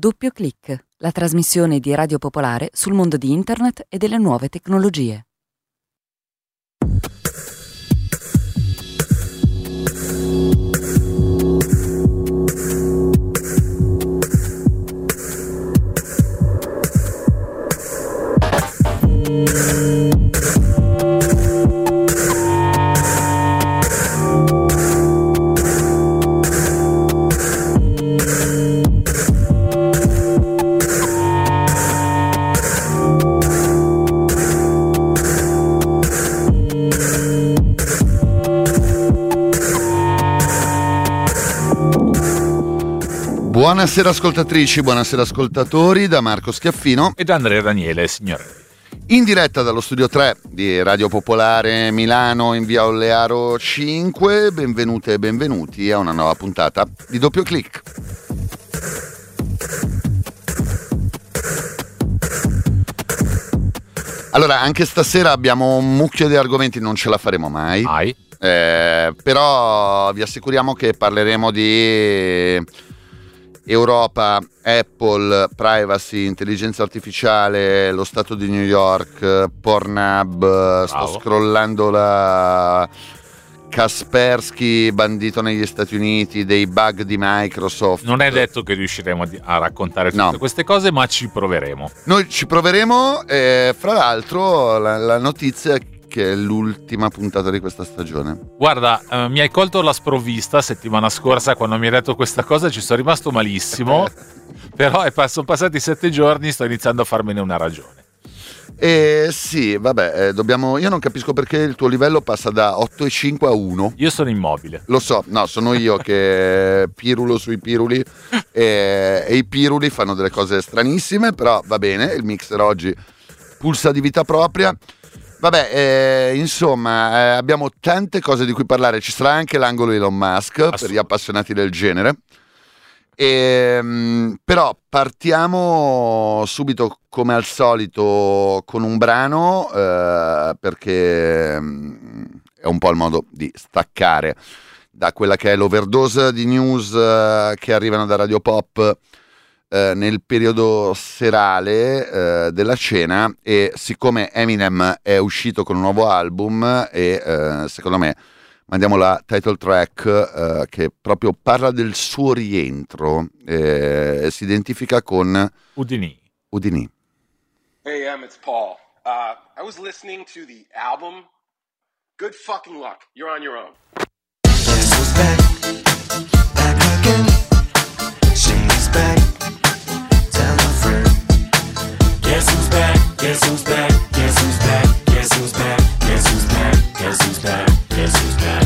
Doppio Clic, la trasmissione di Radio Popolare sul mondo di Internet e delle nuove tecnologie. Buonasera ascoltatrici, buonasera ascoltatori, da Marco Schiaffino e da Andrea Daniele, signore. In diretta dallo studio 3 di Radio Popolare Milano in via Ollearo 5, benvenute e benvenuti a una nuova puntata di Doppio Clic. Allora, anche stasera abbiamo un mucchio di argomenti, non ce la faremo mai. Però vi assicuriamo che parleremo di Europa, Apple, privacy, intelligenza artificiale, lo stato di New York, Pornhub. Bravo. Sto scrollando la Kaspersky bandito negli Stati Uniti, dei bug di Microsoft. Non è detto che riusciremo a raccontare tutte queste cose, ma ci proveremo. Noi ci proveremo, fra l'altro la notizia è che è l'ultima puntata di questa stagione. Guarda, mi hai colto la sprovvista settimana scorsa quando mi hai detto questa cosa, ci sono rimasto malissimo, però sono passati 7 giorni, sto iniziando a farmene una ragione. Sì, vabbè, io non capisco perché il tuo livello passa da 8,5 a 1. Io sono immobile. Lo so, no, sono io che pirulo sui piruli e i piruli fanno delle cose stranissime, però va bene, il mixer oggi pulsa di vita propria. Vabbè, insomma, abbiamo tante cose di cui parlare, ci sarà anche l'angolo Elon Musk per gli appassionati del genere. Però partiamo subito come al solito con un brano, perché è un po' il modo di staccare da quella che è l'overdose di news che arrivano da Radio Pop nel periodo serale della cena, e siccome Eminem è uscito con un nuovo album e secondo me mandiamo la title track che proprio parla del suo rientro, si identifica con Udini. Hey Em, it's Paul. I was listening to the album. Good fucking luck. You're on your own. Guess who's back? Back again. She's back. Tell a friend. Guess who's back? Guess who's back? Guess who's back? Guess who's back? Guess who's back? Guess who's back? Guess who's back?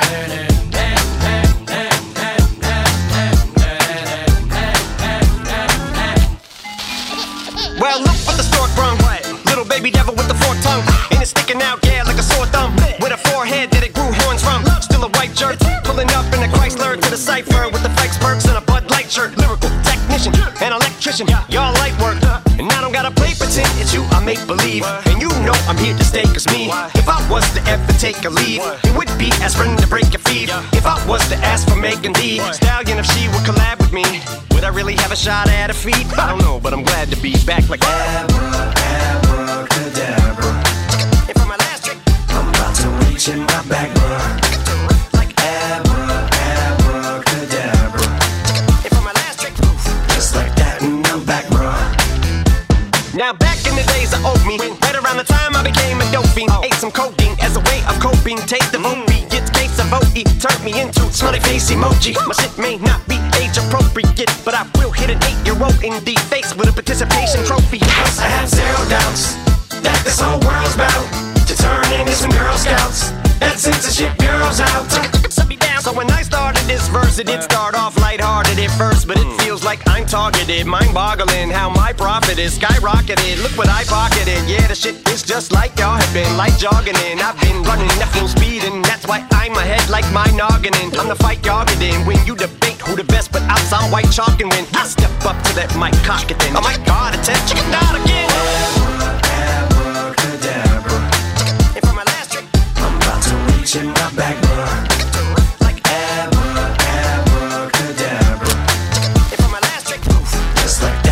Well, look what the stork brung. Little baby devil with the forked tongue, and it's sticking out, yeah, like a sore thumb. With a forehead that it grew horns from. Still a white jerk, pulling up in a Chrysler to the cipher with the Fikes Perks and a Bud Light shirt. Lyrical technician, an electrician, y'all light work. And I don't gotta play pretend, it's you I make believe. And you know I'm here to stay, cause me, if I was to ever take a leave, it would be aspirin to break your feet. If I was to ask for Megan Thee Stallion, if she would collab with me, would I really have a shot at her feet? I don't know, but I'm glad to be back like Abracadabra. And for my last trick, I'm about to reach in my back, bruh. like Abracadabra. And for my last trick, Just like that, and I'm back, bruh. now back in the days of old me, right around the time I became a dope fiend, ate some codeine as a way of coping. Take the opiates, case of OE, turned me into smiley face emoji. My shit may not be age appropriate, but I will hit an 8-year-old in the face with a participation trophy. I have zero doubts that this whole world's bound to turn into some Girl Scouts. That censorship bureau's out. Set me down. So when I started this verse, it did start off lighthearted at first, but it feels like I'm targeted. Mind-boggling how my profit is skyrocketed. Look what I pocketed. Yeah, the shit is just like y'all have been, like jogging in. I've been running at full speed, and that's why I'm ahead like my noggin. I'm the fight y'all get in when you debate who the best, but I sound white chalk, and when I step up to that mic, cock it then. Oh my God, it's a chicken out again. Abracadabra. And for my last trick, I'm about to reach in my back, bruh. like Abracadabra. and for my last trick, Just like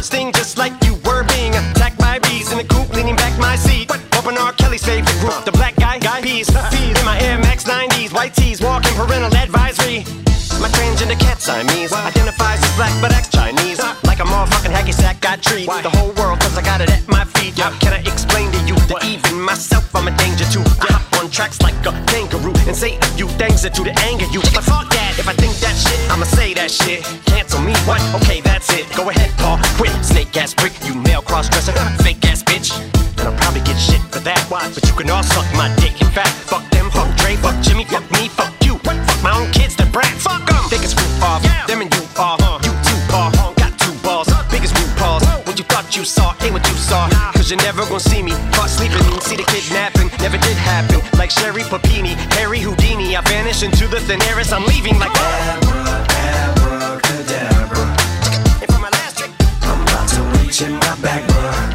sting just like you were being attacked by bees in the coop, leaning back my seat. Open R. Kelly's favorite group, the black guy peas. In my Air Max 90s, white tees, walking parental advisory. My transgender cat Siamese identifies as black but acts Chinese. Like a motherfucking hacky sack, I treat the whole world cause I got it at my feet. Can I explain to you that even myself I'm a danger to? I hop on tracks like a kangaroo and say a few things that do to anger you. But fuck that, if I think that shit, I'ma say that shit. Cancel me, what? Okay, that's it. Go ahead, Paul, quit. Snake ass prick, you male cross-dresser, fake ass bitch. And I'll probably get shit for that. But you can all suck my dick. In fact, fuck them, fuck Dre, fuck Jimmy, fuck me, fuck you. Fuck my own kids, they're brats. Fuck them. They can screw off. Them and you are. You too, Paul. Got two balls. Biggest blue paws. What you thought you saw ain't what you saw. Cause you're never gonna see me caught sleeping. See the kidnapping. Never did happen. Like Sherry Papini, Harry Houdini. I vanish into the thin air as I'm leaving like abracadabra. And for my last trick, I'm about to reach in my back, bruh.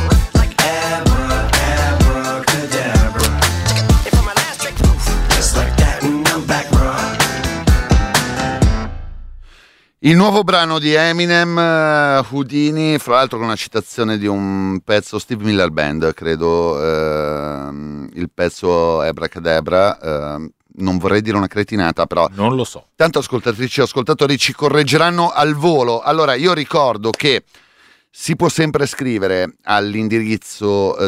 Il nuovo brano di Eminem, Houdini, fra l'altro con una citazione di un pezzo Steve Miller Band, credo, il pezzo Abracadabra, non vorrei dire una cretinata, però non lo so. Tanto ascoltatrici e ascoltatori ci correggeranno al volo. Allora, io ricordo che si può sempre scrivere all'indirizzo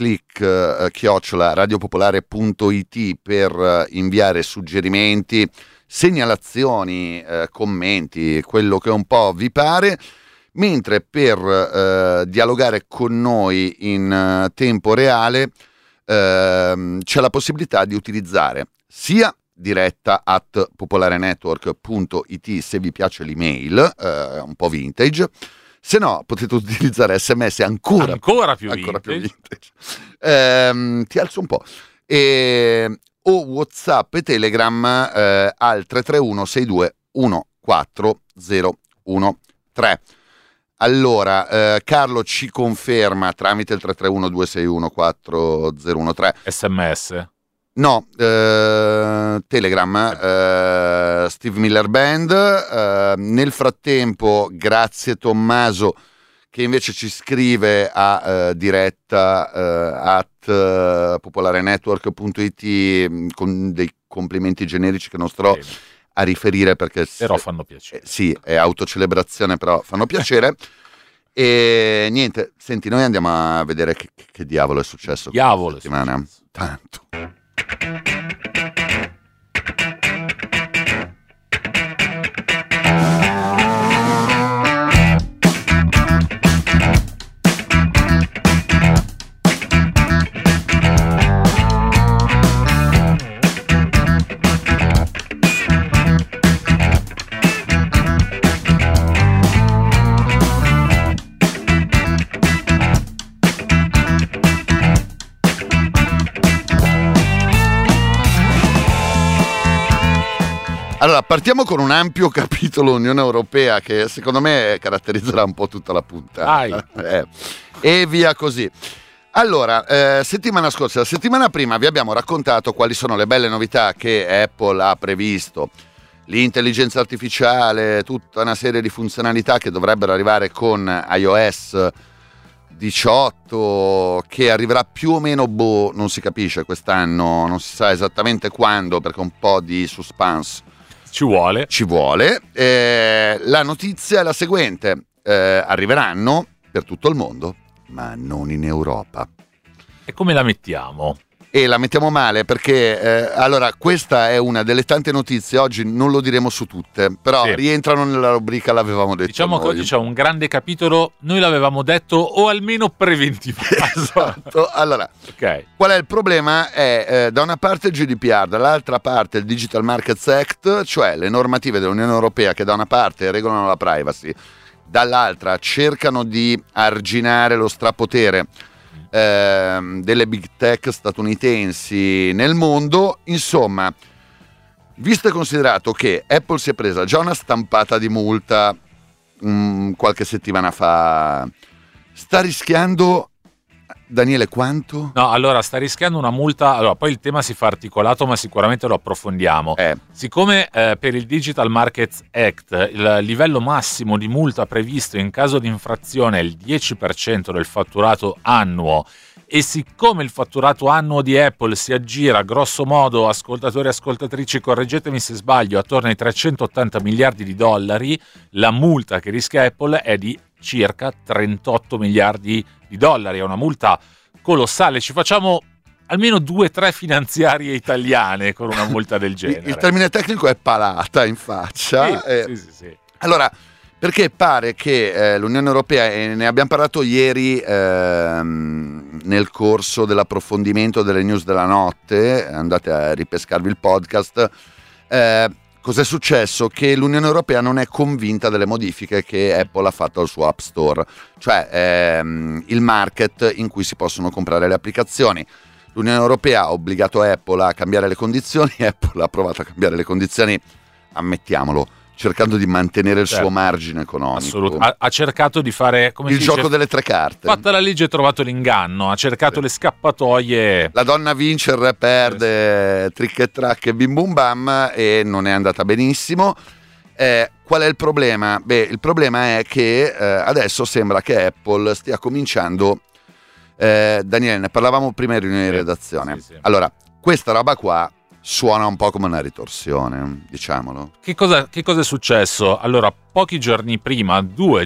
@radiopopolare.it per inviare suggerimenti, segnalazioni, commenti, quello che un po' vi pare, mentre per dialogare con noi in tempo reale c'è la possibilità di utilizzare sia diretta @popolarenetwork.it se vi piace l'email, un po' vintage, se no potete utilizzare SMS ancora più vintage. Ti alzo un po'. O WhatsApp e Telegram al 331 62 14013. Allora, Carlo ci conferma tramite il 331 261 4013. SMS? No, Telegram, Steve Miller Band. Nel frattempo, grazie Tommaso, che invece ci scrive a diretta popolarenetwork.it con dei complimenti generici che non starò a riferire perché però fanno piacere. Sì, è autocelebrazione, però fanno piacere. E niente, senti, noi andiamo a vedere che diavolo è successo questa settimana. Tanto. Allora, partiamo con un ampio capitolo Unione Europea che secondo me caratterizzerà un po' tutta la puntata. E via così. Allora, settimana scorsa, la settimana prima vi abbiamo raccontato quali sono le belle novità che Apple ha previsto. L'intelligenza artificiale, tutta una serie di funzionalità che dovrebbero arrivare con iOS 18, che arriverà più o meno, non si capisce quest'anno, non si sa esattamente quando perché un po' di suspense ci vuole. La notizia è la seguente: arriveranno per tutto il mondo, ma non in Europa. E come la mettiamo? E la mettiamo male perché allora questa è una delle tante notizie, oggi non lo diremo su tutte, però rientrano nella rubrica l'avevamo detto. Diciamo noi. Che oggi c'è un grande capitolo, noi l'avevamo detto o almeno preventivo. Esatto. Allora, qual è il problema? È da una parte il GDPR, dall'altra parte il Digital Markets Act, cioè le normative dell'Unione Europea che da una parte regolano la privacy, dall'altra cercano di arginare lo strapotere delle big tech statunitensi nel mondo. Insomma, visto e considerato che Apple si è presa già una stampata di multa qualche settimana fa, sta rischiando Daniele, quanto? No, allora sta rischiando una multa. Allora, poi il tema si fa articolato, ma sicuramente lo approfondiamo. Siccome per il Digital Markets Act il livello massimo di multa previsto in caso di infrazione è il 10% del fatturato annuo, e siccome il fatturato annuo di Apple si aggira grosso modo, ascoltatori e ascoltatrici, correggetemi se sbaglio, attorno ai 380 miliardi di dollari, la multa che rischia Apple è di circa 38 miliardi di dollari. È una multa colossale. Ci facciamo almeno 2-3 finanziarie italiane con una multa del genere. Il termine tecnico è palata in faccia. Sì. Allora, perché pare che l'Unione Europea, e ne abbiamo parlato ieri nel corso dell'approfondimento delle news della notte, andate a ripescarvi il podcast, cos'è successo? Che l'Unione Europea non è convinta delle modifiche che Apple ha fatto al suo App Store, cioè il market in cui si possono comprare le applicazioni. L'Unione Europea ha obbligato Apple a cambiare le condizioni, Apple ha provato a cambiare le condizioni, ammettiamolo, cercando di mantenere il suo margine economico. Assolutamente. Ha cercato di fare il gioco delle tre carte. Fatta la legge, ha trovato l'inganno, ha cercato le scappatoie. La donna vince, il re perde, trick e track e bim bum bam, e non è andata benissimo. Qual è il problema? Il problema è che adesso sembra che Apple stia cominciando. Daniele, ne parlavamo prima in riunione di redazione. Sì. Allora, questa roba qua suona un po' come una ritorsione, diciamolo. Che cosa è successo? Allora, 2 giorni prima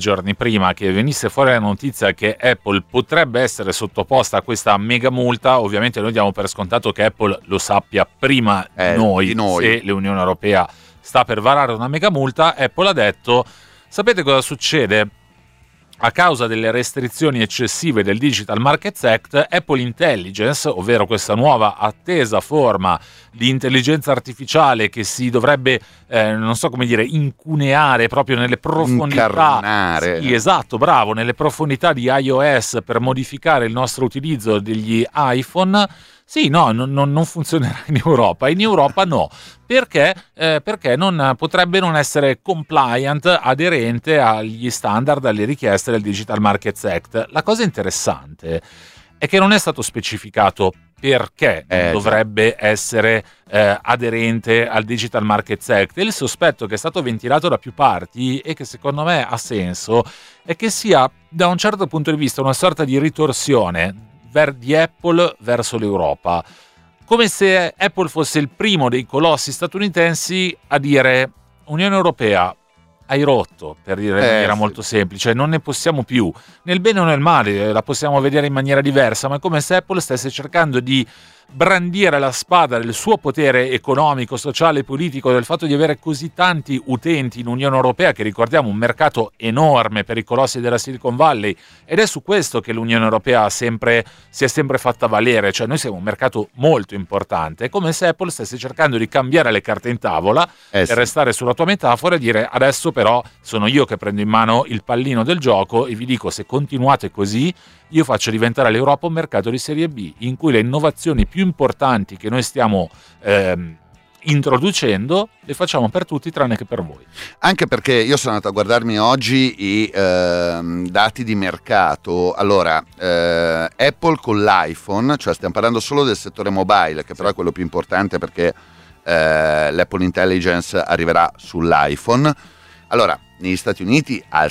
che venisse fuori la notizia che Apple potrebbe essere sottoposta a questa mega multa, ovviamente noi diamo per scontato che Apple lo sappia prima di noi. Se l'Unione Europea sta per varare una mega multa, Apple ha detto: sapete cosa succede? A causa delle restrizioni eccessive del Digital Markets Act, Apple Intelligence, ovvero questa nuova attesa forma di intelligenza artificiale che si dovrebbe, non so come dire, incuneare proprio nelle profondità. Incarnare. Sì, esatto, bravo, nelle profondità di iOS per modificare il nostro utilizzo degli iPhone. Sì, no, non funzionerà in Europa. In Europa no. Perché potrebbe non essere compliant, aderente agli standard, alle richieste del Digital Markets Act. La cosa interessante è che non è stato specificato perché dovrebbe essere aderente al Digital Markets Act. E il sospetto che è stato ventilato da più parti, e che secondo me ha senso, è che sia da un certo punto di vista una sorta di ritorsione di Apple verso l'Europa, come se Apple fosse il primo dei colossi statunitensi a dire: Unione Europea, hai rotto, per dire in maniera molto semplice, non ne possiamo più, nel bene o nel male, la possiamo vedere in maniera diversa, ma è come se Apple stesse cercando di brandire la spada del suo potere economico, sociale e politico, del fatto di avere così tanti utenti in Unione Europea, che ricordiamo un mercato enorme per i colossi della Silicon Valley, ed è su questo che l'Unione Europea si è sempre fatta valere, cioè noi siamo un mercato molto importante. È come se Apple stesse cercando di cambiare le carte in tavola, per restare sulla tua metafora, e dire: adesso però sono io che prendo in mano il pallino del gioco e vi dico, se continuate così io faccio diventare l'Europa un mercato di serie B, in cui le innovazioni più importanti che noi stiamo introducendo le facciamo per tutti tranne che per voi. Anche perché io sono andato a guardarmi oggi i dati di mercato. Allora, Apple con l'iPhone, cioè stiamo parlando solo del settore mobile, che però è quello più importante, perché l'Apple Intelligence arriverà sull'iPhone. Allora, negli Stati Uniti ha il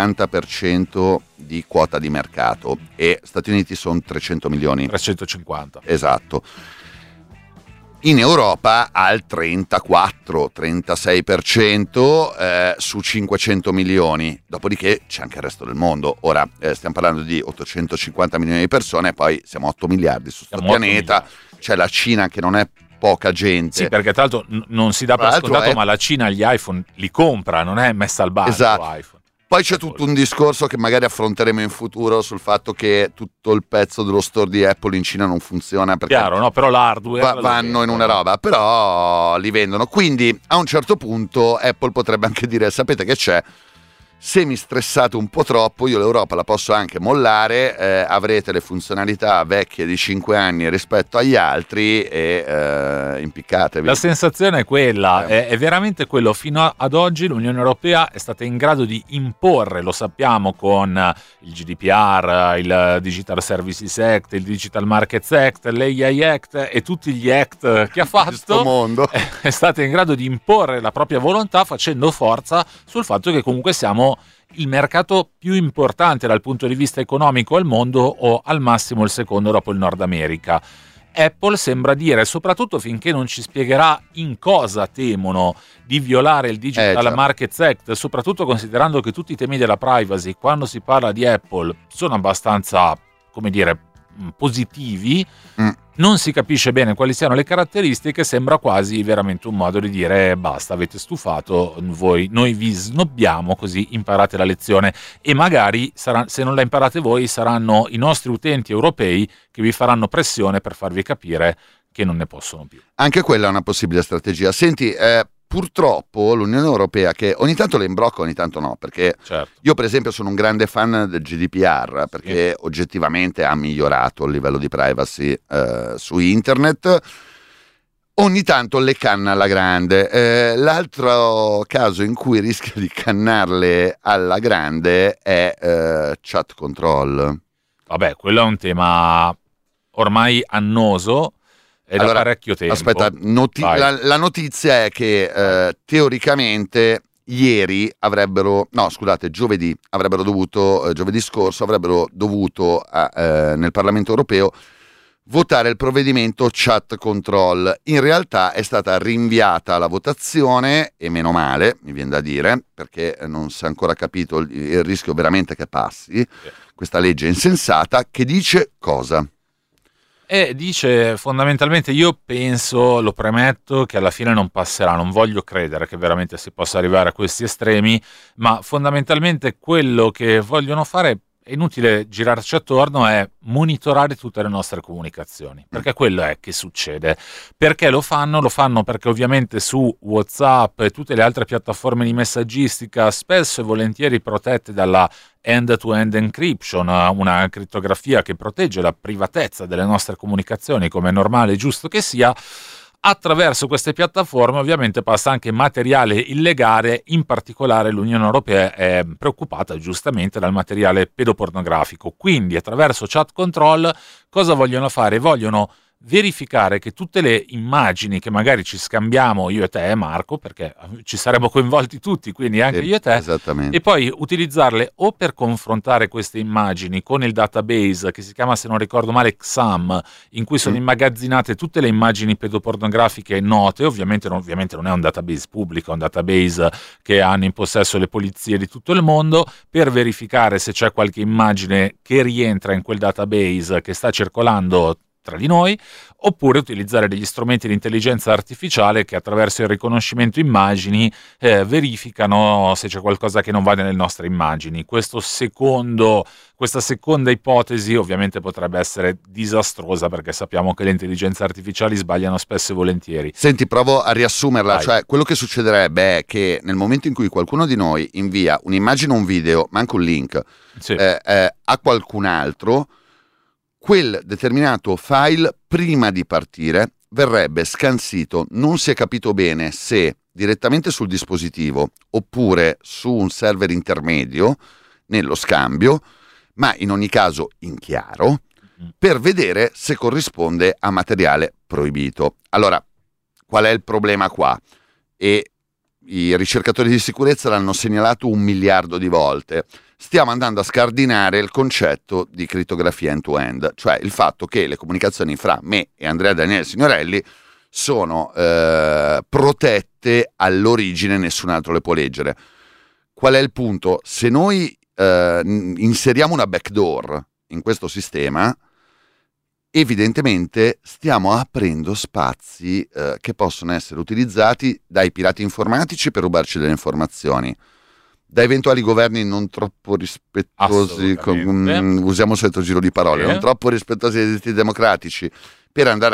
60% di quota di mercato, e Stati Uniti sono 300 milioni. 350. Esatto. In Europa ha il 34-36% su 500 milioni, dopodiché c'è anche il resto del mondo. Ora stiamo parlando di 850 milioni di persone, poi siamo 8 miliardi su questo pianeta, c'è la Cina che non è poca gente. Sì, perché tra l'altro non si dà per scontato, ma la Cina gli iPhone li compra, non è messa al bando. Esatto. iPhone. Poi c'è tutto un discorso che magari affronteremo in futuro sul fatto che tutto il pezzo dello store di Apple in Cina non funziona, perché chiaro, no? Però l'hardware vanno in una roba, però li vendono. Quindi a un certo punto Apple potrebbe anche dire: sapete che c'è? se mi stressate un po' troppo, io l'Europa la posso anche mollare, avrete le funzionalità vecchie di 5 anni rispetto agli altri e impiccatevi. La sensazione è quella, è veramente quello. Fino ad oggi l'Unione Europea è stata in grado di imporre, lo sappiamo, con il GDPR, il Digital Services Act, il Digital Markets Act, l'AI Act e tutti gli act che ha fatto, mondo. È stata in grado di imporre la propria volontà, facendo forza sul fatto che comunque siamo il mercato più importante dal punto di vista economico al mondo, o al massimo il secondo dopo il Nord America. Apple sembra dire, soprattutto finché non ci spiegherà in cosa temono di violare il Digital Markets Act, soprattutto considerando che tutti i temi della privacy, quando si parla di Apple, sono abbastanza, come dire, positivi. Non si capisce bene quali siano le caratteristiche, sembra quasi veramente un modo di dire basta, avete stufato, noi vi snobbiamo, così imparate la lezione, e magari se non la imparate voi saranno i nostri utenti europei che vi faranno pressione per farvi capire che non ne possono più. Anche quella è una possibile strategia. Senti, purtroppo l'Unione Europea, che ogni tanto le imbrocca, ogni tanto no, perché certo, io per esempio sono un grande fan del GDPR, perché oggettivamente ha migliorato il livello di privacy su internet. Ogni tanto le canna alla grande. L'altro caso in cui rischia di cannarle alla grande è chat control. Vabbè, quello è un tema ormai annoso. È da parecchio tempo. Aspetta, la notizia è che teoricamente giovedì scorso avrebbero dovuto nel Parlamento europeo votare il provvedimento chat control. In realtà è stata rinviata la votazione, e meno male, mi viene da dire, perché non si è ancora capito il rischio veramente che passi questa legge insensata, che dice cosa? E dice fondamentalmente, io penso, lo premetto, che alla fine non passerà, non voglio credere che veramente si possa arrivare a questi estremi, ma fondamentalmente quello che vogliono fare, è inutile girarci attorno, è monitorare tutte le nostre comunicazioni, perché quello è che succede. Perché lo fanno? Lo fanno perché ovviamente su WhatsApp e tutte le altre piattaforme di messaggistica, spesso e volentieri protette dalla end-to-end encryption, una crittografia che protegge la privatezza delle nostre comunicazioni, come è normale e giusto che sia. Attraverso queste piattaforme ovviamente passa anche materiale illegale, in particolare l'Unione Europea è preoccupata giustamente dal materiale pedopornografico. Quindi attraverso chat control cosa vogliono fare? Vogliono verificare che tutte le immagini che magari ci scambiamo io e te, Marco, perché ci saremmo coinvolti tutti, quindi anche io e te, e poi utilizzarle o per confrontare queste immagini con il database che si chiama, se non ricordo male, XAM, in cui sono immagazzinate tutte le immagini pedopornografiche note. Ovviamente non è un database pubblico, è un database che hanno in possesso le polizie di tutto il mondo, per verificare se c'è qualche immagine che rientra in quel database che sta circolando tra di noi, oppure utilizzare degli strumenti di intelligenza artificiale che attraverso il riconoscimento immagini verificano se c'è qualcosa che non va nelle nostre immagini. Questa seconda ipotesi ovviamente potrebbe essere disastrosa, perché sappiamo che le intelligenze artificiali sbagliano spesso e volentieri. Senti, provo a riassumerla. Vai. Cioè, quello che succederebbe è che nel momento in cui qualcuno di noi invia un'immagine o un video, ma anche un link, a qualcun altro, quel determinato file prima di partire verrebbe scansito, non si è capito bene se direttamente sul dispositivo oppure su un server intermedio nello scambio, ma in ogni caso in chiaro, per vedere se corrisponde a materiale proibito. Allora, qual è il problema qua? E i ricercatori di sicurezza l'hanno segnalato 1 miliardo di volte. Stiamo andando a scardinare il concetto di crittografia end-to-end, cioè il fatto che le comunicazioni fra me e Andrea Daniele Signorelli sono protette all'origine, nessun altro le può leggere. Qual è il punto? Se noi inseriamo una backdoor in questo sistema, evidentemente stiamo aprendo spazi che possono essere utilizzati dai pirati informatici per rubarci delle informazioni, da eventuali governi non troppo rispettosi, usiamo il solito giro di parole, non troppo rispettosi dei diritti democratici, per andare a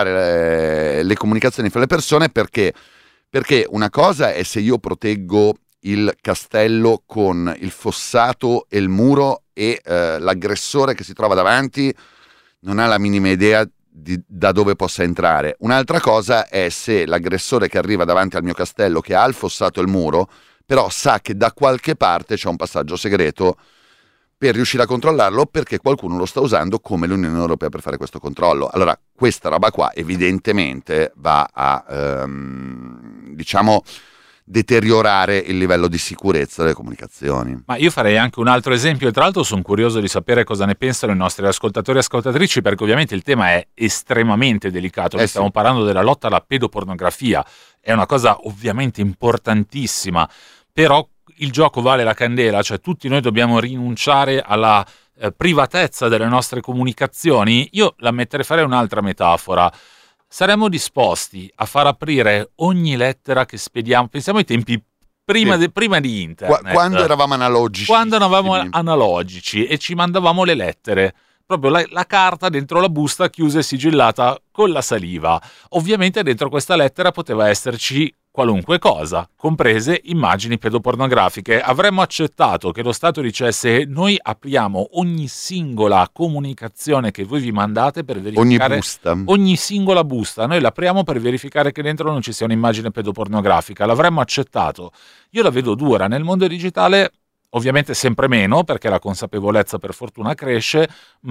controllare le comunicazioni fra le persone, perché una cosa è se io proteggo il castello con il fossato e il muro e l'aggressore che si trova davanti non ha la minima idea da dove possa entrare. Un'altra cosa è se l'aggressore che arriva davanti al mio castello, che ha il fossato e il muro, però sa che da qualche parte c'è un passaggio segreto per riuscire a controllarlo, perché qualcuno lo sta usando come l'Unione Europea per fare questo controllo. Allora, questa roba qua evidentemente va a, diciamo, deteriorare il livello di sicurezza delle comunicazioni. Ma io farei anche un altro esempio, e tra l'altro sono curioso di sapere cosa ne pensano i nostri ascoltatori e ascoltatrici, perché ovviamente il tema è estremamente delicato. Noi stiamo parlando della lotta alla pedopornografia, è una cosa ovviamente importantissima, però il gioco vale la candela, cioè tutti noi dobbiamo rinunciare alla privatezza delle nostre comunicazioni. Io la farei un'altra metafora. Saremmo disposti a far aprire ogni lettera che spediamo? Pensiamo ai tempi prima di internet. Quando eravamo analogici. Quando eravamo analogici e ci mandavamo le lettere. Proprio la carta dentro la busta chiusa e sigillata con la saliva. Ovviamente dentro questa lettera poteva esserci qualunque cosa, comprese immagini pedopornografiche. Avremmo accettato che lo Stato dicesse: noi apriamo ogni singola comunicazione che voi vi mandate per verificare ogni singola busta, noi l'apriamo per verificare che dentro non ci sia un'immagine pedopornografica. L'avremmo accettato. Io la vedo dura nel mondo digitale. Ovviamente sempre meno, perché la consapevolezza per fortuna cresce,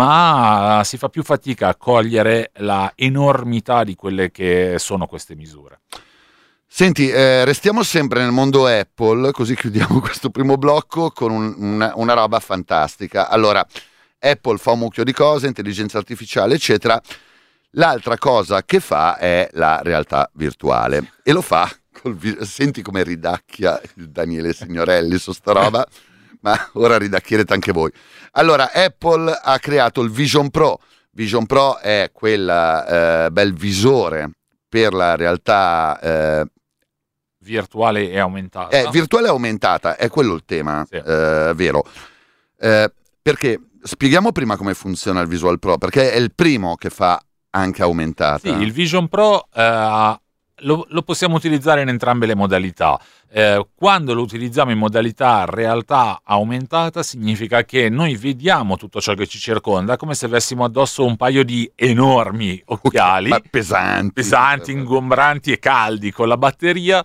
ma si fa più fatica a cogliere la enormità di quelle che sono queste misure. Senti, restiamo sempre nel mondo Apple, così chiudiamo questo primo blocco con una roba fantastica. Allora, Apple fa un mucchio di cose, intelligenza artificiale, eccetera. L'altra cosa che fa è la realtà virtuale, e lo fa senti come ridacchia il Daniele Signorelli su sta roba, ma ora ridacchierete anche voi. Allora, Apple ha creato il Vision Pro. Vision Pro è quel bel visore per la realtà virtuale e aumentata. Virtuale e aumentata, è quello il tema, sì. Vero. Perché spieghiamo prima come funziona il Visual Pro, perché è il primo che fa anche aumentata. Sì, il Vision Pro lo possiamo utilizzare in entrambe le modalità. Quando lo utilizziamo in modalità realtà aumentata significa che noi vediamo tutto ciò che ci circonda come se avessimo addosso un paio di enormi occhiali, pesanti, ingombranti e caldi con la batteria,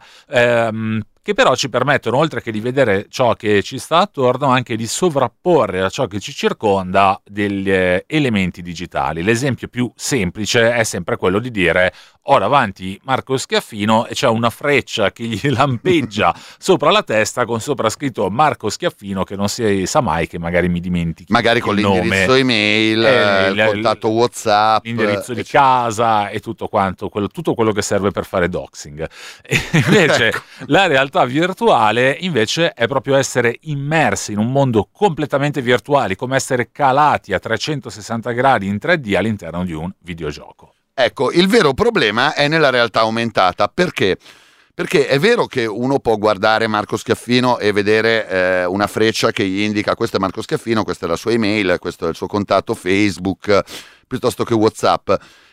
che però ci permettono, oltre che di vedere ciò che ci sta attorno, anche di sovrapporre a ciò che ci circonda degli elementi digitali. L'esempio più semplice è sempre quello di dire: ho davanti Marco Schiaffino e c'è una freccia che gli lampeggia sopra la testa con sopra scritto Marco Schiaffino, che non si sa mai che magari mi dimentichi magari con l'indirizzo nome, email, il contatto WhatsApp, l'indirizzo di casa e tutto quanto, tutto quello che serve per fare doxing. E invece ecco. La realtà virtuale invece è proprio essere immersi in un mondo completamente virtuale, come essere calati a 360 gradi in 3D all'interno di un videogioco. Ecco, il vero problema è nella realtà aumentata. Perché? Perché è vero che uno può guardare Marco Schiaffino e vedere una freccia che gli indica: questo è Marco Schiaffino, questa è la sua email, questo è il suo contatto Facebook, piuttosto che WhatsApp.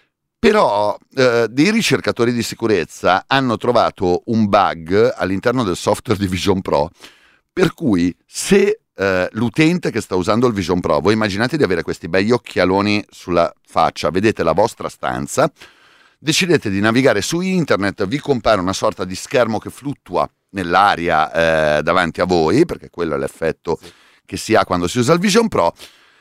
Però dei ricercatori di sicurezza hanno trovato un bug all'interno del software di Vision Pro, per cui se l'utente che sta usando il Vision Pro, voi immaginate di avere questi begli occhialoni sulla faccia, vedete la vostra stanza, decidete di navigare su internet, vi compare una sorta di schermo che fluttua nell'aria davanti a voi, perché quello è l'effetto che si ha quando si usa il Vision Pro,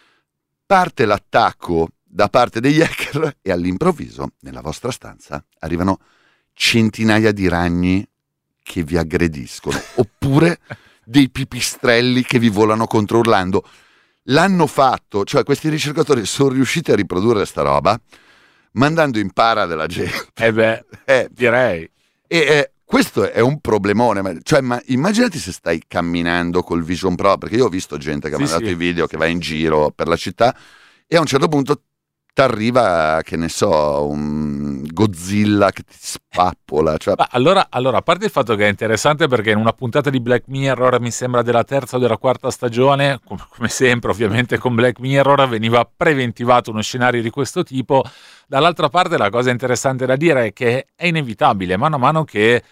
parte l'attacco da parte degli hacker e all'improvviso nella vostra stanza arrivano centinaia di ragni che vi aggrediscono, oppure dei pipistrelli che vi volano contro urlando. L'hanno fatto, cioè questi ricercatori sono riusciti a riprodurre sta roba mandando in para della gente. Direi. E questo è un problemone, cioè, ma immaginati se stai camminando col Vision Pro, perché io ho visto gente che ha mandato i video che va in giro per la città e a un certo punto t'arriva, che ne so, un Godzilla che ti spappola. Cioè... Allora, a parte il fatto che è interessante perché in una puntata di Black Mirror, mi sembra della terza o della quarta stagione, come sempre ovviamente con Black Mirror, veniva preventivato uno scenario di questo tipo. Dall'altra parte la cosa interessante da dire è che è inevitabile, mano a mano che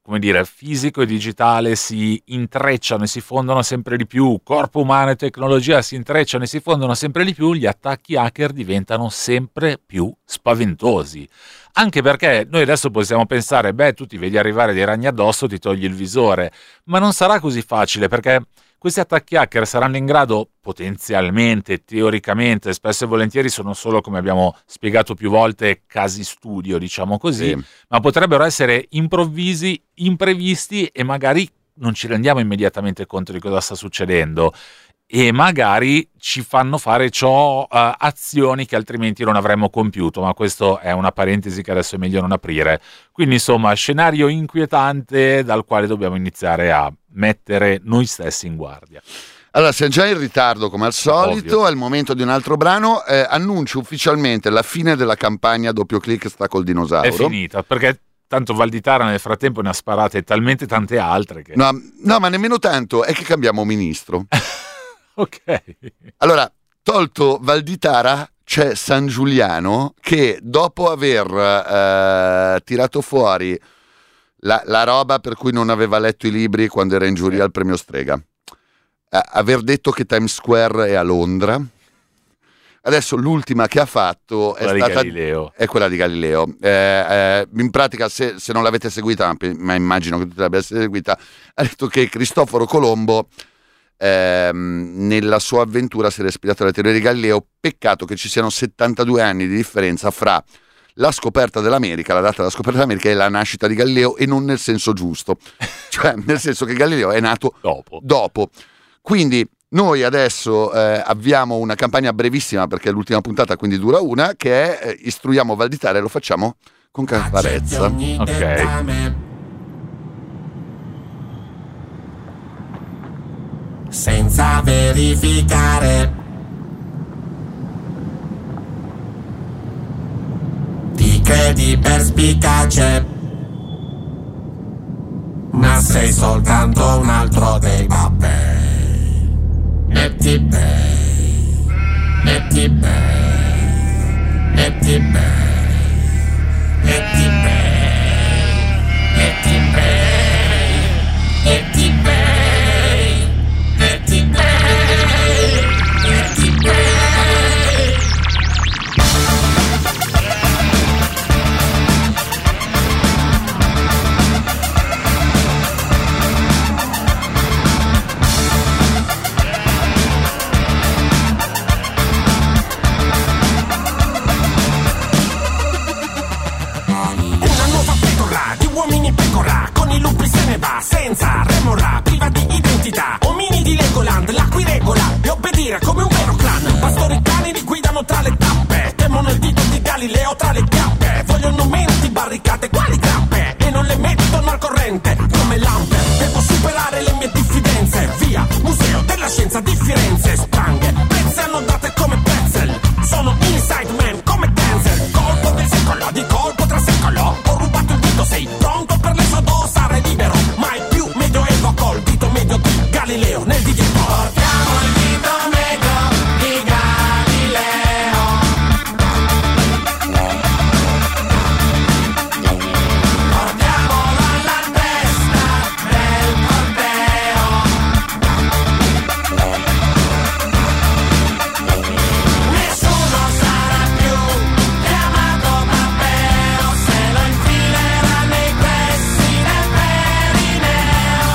come dire, fisico e digitale si intrecciano e si fondono sempre di più, corpo umano e tecnologia si intrecciano e si fondono sempre di più, gli attacchi hacker diventano sempre più spaventosi. Anche perché noi adesso possiamo pensare, tu ti vedi arrivare dei ragni addosso, ti togli il visore, ma non sarà così facile, perché questi attacchi hacker saranno in grado potenzialmente, teoricamente, spesso e volentieri sono solo, come abbiamo spiegato più volte, casi studio, diciamo così, ma potrebbero essere improvvisi, imprevisti e magari non ci rendiamo immediatamente conto di cosa sta succedendo e magari ci fanno fare azioni che altrimenti non avremmo compiuto, ma questo è una parentesi che adesso è meglio non aprire. Quindi insomma, scenario inquietante dal quale dobbiamo iniziare a mettere noi stessi in guardia. Allora, siamo già in ritardo come al solito, Ovvio. È il momento di un altro brano. Annuncio ufficialmente la fine della campagna Doppio Click sta col dinosauro. È finita, perché tanto Valditara nel frattempo ne ha sparate talmente tante altre che... No, ma nemmeno tanto, è che cambiamo ministro. Ok. Allora, tolto Valditara, c'è San Giuliano che dopo aver tirato fuori la roba per cui non aveva letto i libri quando era in giuria al premio Strega, aver detto che Times Square è a Londra, adesso l'ultima che ha fatto è stata Galileo. È quella di Galileo. In pratica, se non l'avete seguita, ma immagino che tu l'abbiate seguita, ha detto che Cristoforo Colombo nella sua avventura si era ispirato alla teoria di Galileo. Peccato che ci siano 72 anni di differenza fra la scoperta dell'America, la data della scoperta dell'America e la nascita di Galileo, e non nel senso giusto, cioè nel senso che Galileo è nato dopo. Quindi noi adesso avviamo una campagna brevissima, perché è l'ultima puntata, quindi dura una, che è istruiamo Valditara e lo facciamo con carezza. Ok. Senza verificare, ti credi perspicace, ma sei soltanto un altro dei babbei. Metti bei, metti bei, metti bei, metti bei, metti bei, metti bei. Senza remora, priva di identità, omini di Legoland, la cui regola è obbedire come un vero clan. Pastori cani li guidano tra le tappe, temono il dito di Galileo tra le chiappe. Vogliono menti, barricate, quali grappe, e non le mettono al corrente come lampe. Devo superare le mie diffidenze, via, museo della scienza di Firenze. Spranghe, pezze hanno date come pretzel, sono inside man come Denzel. Colpo del secolo, di colpo tra secolo, ho rubato il dito, sei pronto per l'esodo, sarei libero. Mai più medioevo col dito medio di Galileo nel di dietro. Portiamo il dito medio di Galileo. Portiamolo alla testa del corteo. Nessuno sarà più chiamato Matteo se lo infilerà nei pressi del perineo.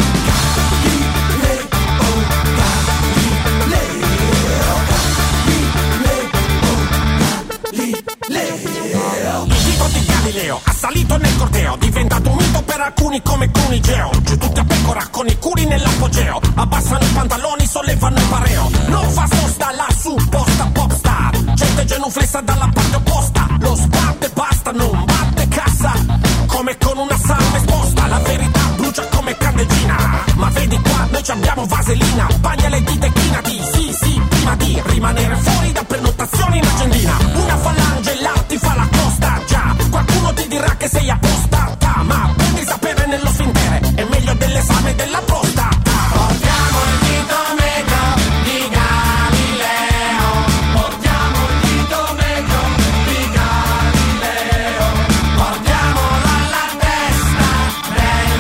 Il dito di Galileo ha salito nel corteo, diventato un mito per alcuni come Cunigeo. Giù tutti a pecora con i culi nell'apogeo, abbassano i pantaloni, sollevano il pareo. Non fa sosta la supposta popstar, gente genuflessa dalla parte opposta. Lo sbatte basta, non batte cassa, come con una salva esposta. La verità brucia come candeggina, ma vedi qua, noi ci abbiamo vaselina. Bagna le dita e chinati, sì, prima di rimanere fuori da prenotazioni in agendina. Una falange là ti fa la costa, già, qualcuno ti dirà che sei appostata, ma prendi sapere nello sfintere, è meglio dell'esame della prostata. Portiamo il dito medio di Galileo, portiamo il dito medio di Galileo, portiamolo alla testa del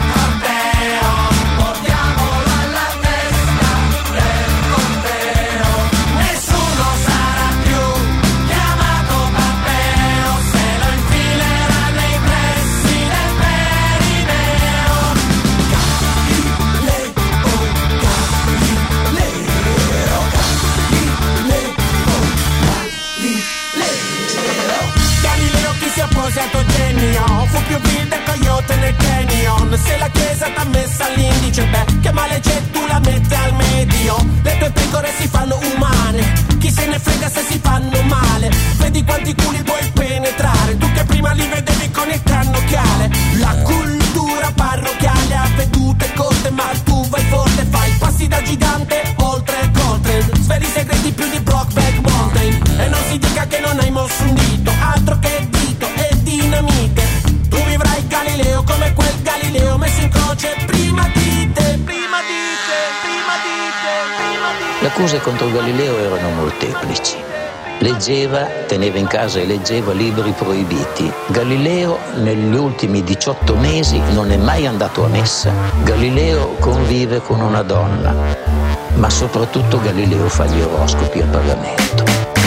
se la chiesa t'ha messa all'indice, beh, che male c'è, tu la metti al medio. Le tue pecore si fanno umane, chi se ne frega se si fanno male. Vedi quanti culi puoi penetrare, tu che prima li vedevi con il cannocchiale. La cultura parrocchiale ha vedute corte, ma tu vai forte, fai passi da gigante oltre Coltrane, sveli segreti più di Brokeback Mountain. E non si dica che non hai mosso un dito, altro che dito e dinamite. Tu vivrai Galileo come quel Galileo messo in croce prima di te, prima di te, prima di te, prima di te. Le accuse contro Galileo erano molteplici. Leggeva, teneva in casa e leggeva libri proibiti. Galileo negli ultimi 18 mesi non è mai andato a messa. Galileo convive con una donna, ma soprattutto Galileo fa gli oroscopi a pagamento.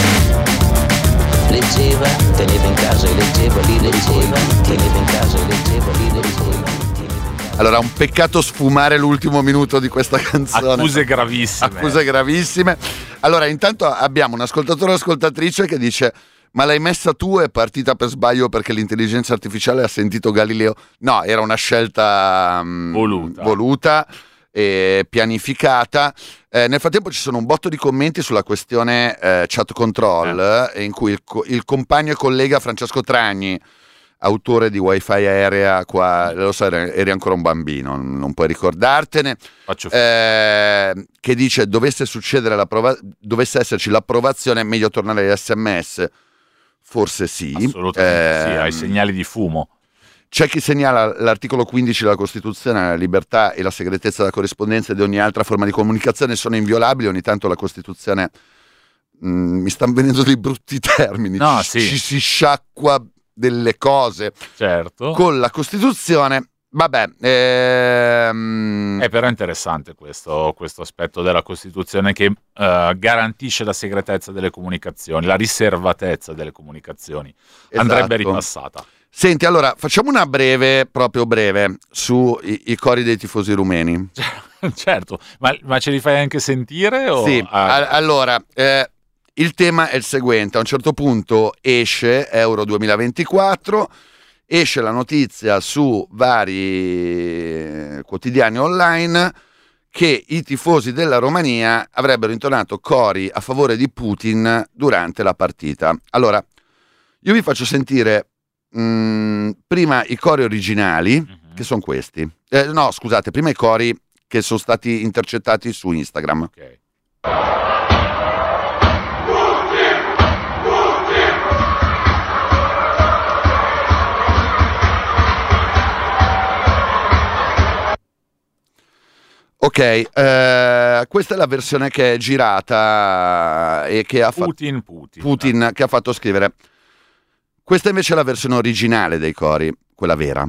Leggeva, teneva in casa e leggeva libri proibiti. Teneva in casa e leggeva libri proibiti. Allora, un peccato sfumare l'ultimo minuto di questa canzone. Accuse gravissime. Accuse gravissime. Allora, intanto abbiamo un ascoltatore o ascoltatrice che dice: ma l'hai messa tu, è partita per sbaglio perché l'intelligenza artificiale ha sentito Galileo? No, era una scelta voluta e pianificata. Nel frattempo ci sono un botto di commenti sulla questione chat control, in cui il compagno e collega Francesco Tragni, autore di Wi-Fi Aerea, qua lo sai, eri ancora un bambino, non puoi ricordartene, che dice: dovesse esserci l'approvazione, è meglio tornare agli SMS. Forse sì, assolutamente sì, ai segnali di fumo. C'è chi segnala l'articolo 15 della Costituzione: la libertà e la segretezza della corrispondenza e di ogni altra forma di comunicazione sono inviolabili. Ogni tanto la Costituzione mi stanno venendo dei brutti termini, ci si sciacqua delle cose, certo, con la Costituzione. Vabbè, è però interessante questo aspetto della Costituzione che garantisce la segretezza delle comunicazioni, la riservatezza delle comunicazioni. Esatto. Andrebbe ripassata. Senti, allora facciamo una proprio breve su i cori dei tifosi rumeni. Certo, ma ce li fai anche sentire? O... Sì, allora il tema è il seguente: a un certo punto esce Euro 2024, esce la notizia su vari quotidiani online che i tifosi della Romania avrebbero intonato cori a favore di Putin durante la partita. Allora, io vi faccio sentire prima i cori originali, che sono questi. No, scusate, prima i cori che sono stati intercettati su Instagram. Ok. Ok, questa è la versione che è girata e che ha fatto Putin che ha fatto scrivere. Questa invece è la versione originale dei cori, quella vera.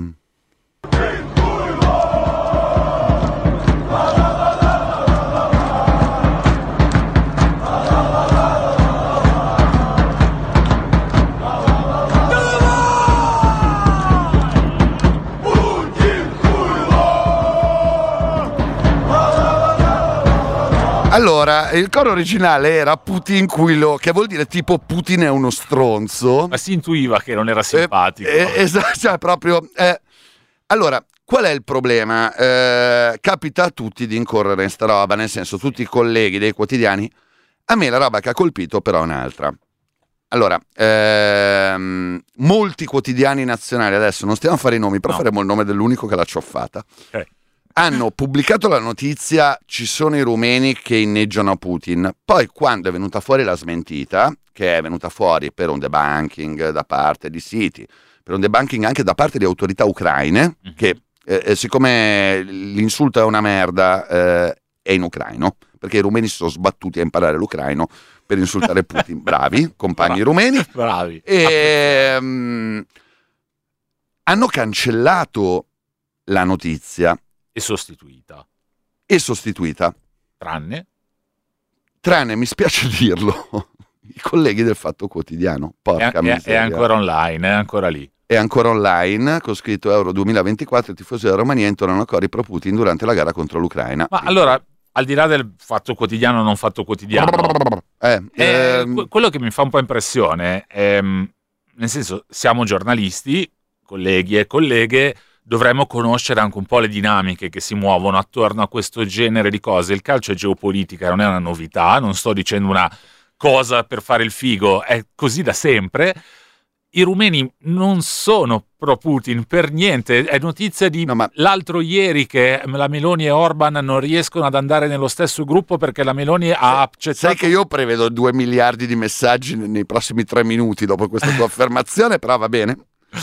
Allora, il coro originale era Putin Quilo, che vuol dire tipo Putin è uno stronzo. Ma si intuiva che non era simpatico. Esatto, cioè proprio. Allora, qual è il problema? Capita a tutti di incorrere in sta roba, nel senso, tutti i colleghi dei quotidiani. A me la roba che ha colpito però è un'altra. Allora, molti quotidiani nazionali, adesso non stiamo a fare i nomi, però faremo il nome dell'unico che l'ha cioffata. Ok. Hanno pubblicato la notizia: ci sono i rumeni che inneggiano a Putin. Poi, quando è venuta fuori la smentita, che è venuta fuori per un debunking da parte di siti, per un debunking anche da parte di autorità ucraine, che siccome l'insulto è una merda, è in ucraino, perché i rumeni si sono sbattuti a imparare l'ucraino per insultare Putin. Bravi, compagni rumeni. Bravi. E hanno cancellato la notizia. E sostituita. Tranne, mi spiace dirlo, i colleghi del Fatto Quotidiano. Porca miseria. È ancora online, è ancora lì. È ancora online, con scritto Euro 2024, i tifosi della Romania intonano cori pro Putin durante la gara contro l'Ucraina. Ma allora, al di là del Fatto Quotidiano o non Fatto Quotidiano, quello che mi fa un po' impressione è, nel senso, siamo giornalisti, colleghi e colleghe, dovremmo conoscere anche un po' le dinamiche che si muovono attorno a questo genere di cose. Il calcio è geopolitica, non è una novità, non sto dicendo una cosa per fare il figo, è così da sempre. I rumeni non sono pro Putin per niente, è notizia di l'altro ieri che la Meloni e Orban non riescono ad andare nello stesso gruppo perché la Meloni ha accettato... Sai che io prevedo 2 miliardi di messaggi nei prossimi 3 minuti dopo questa tua affermazione, però va bene.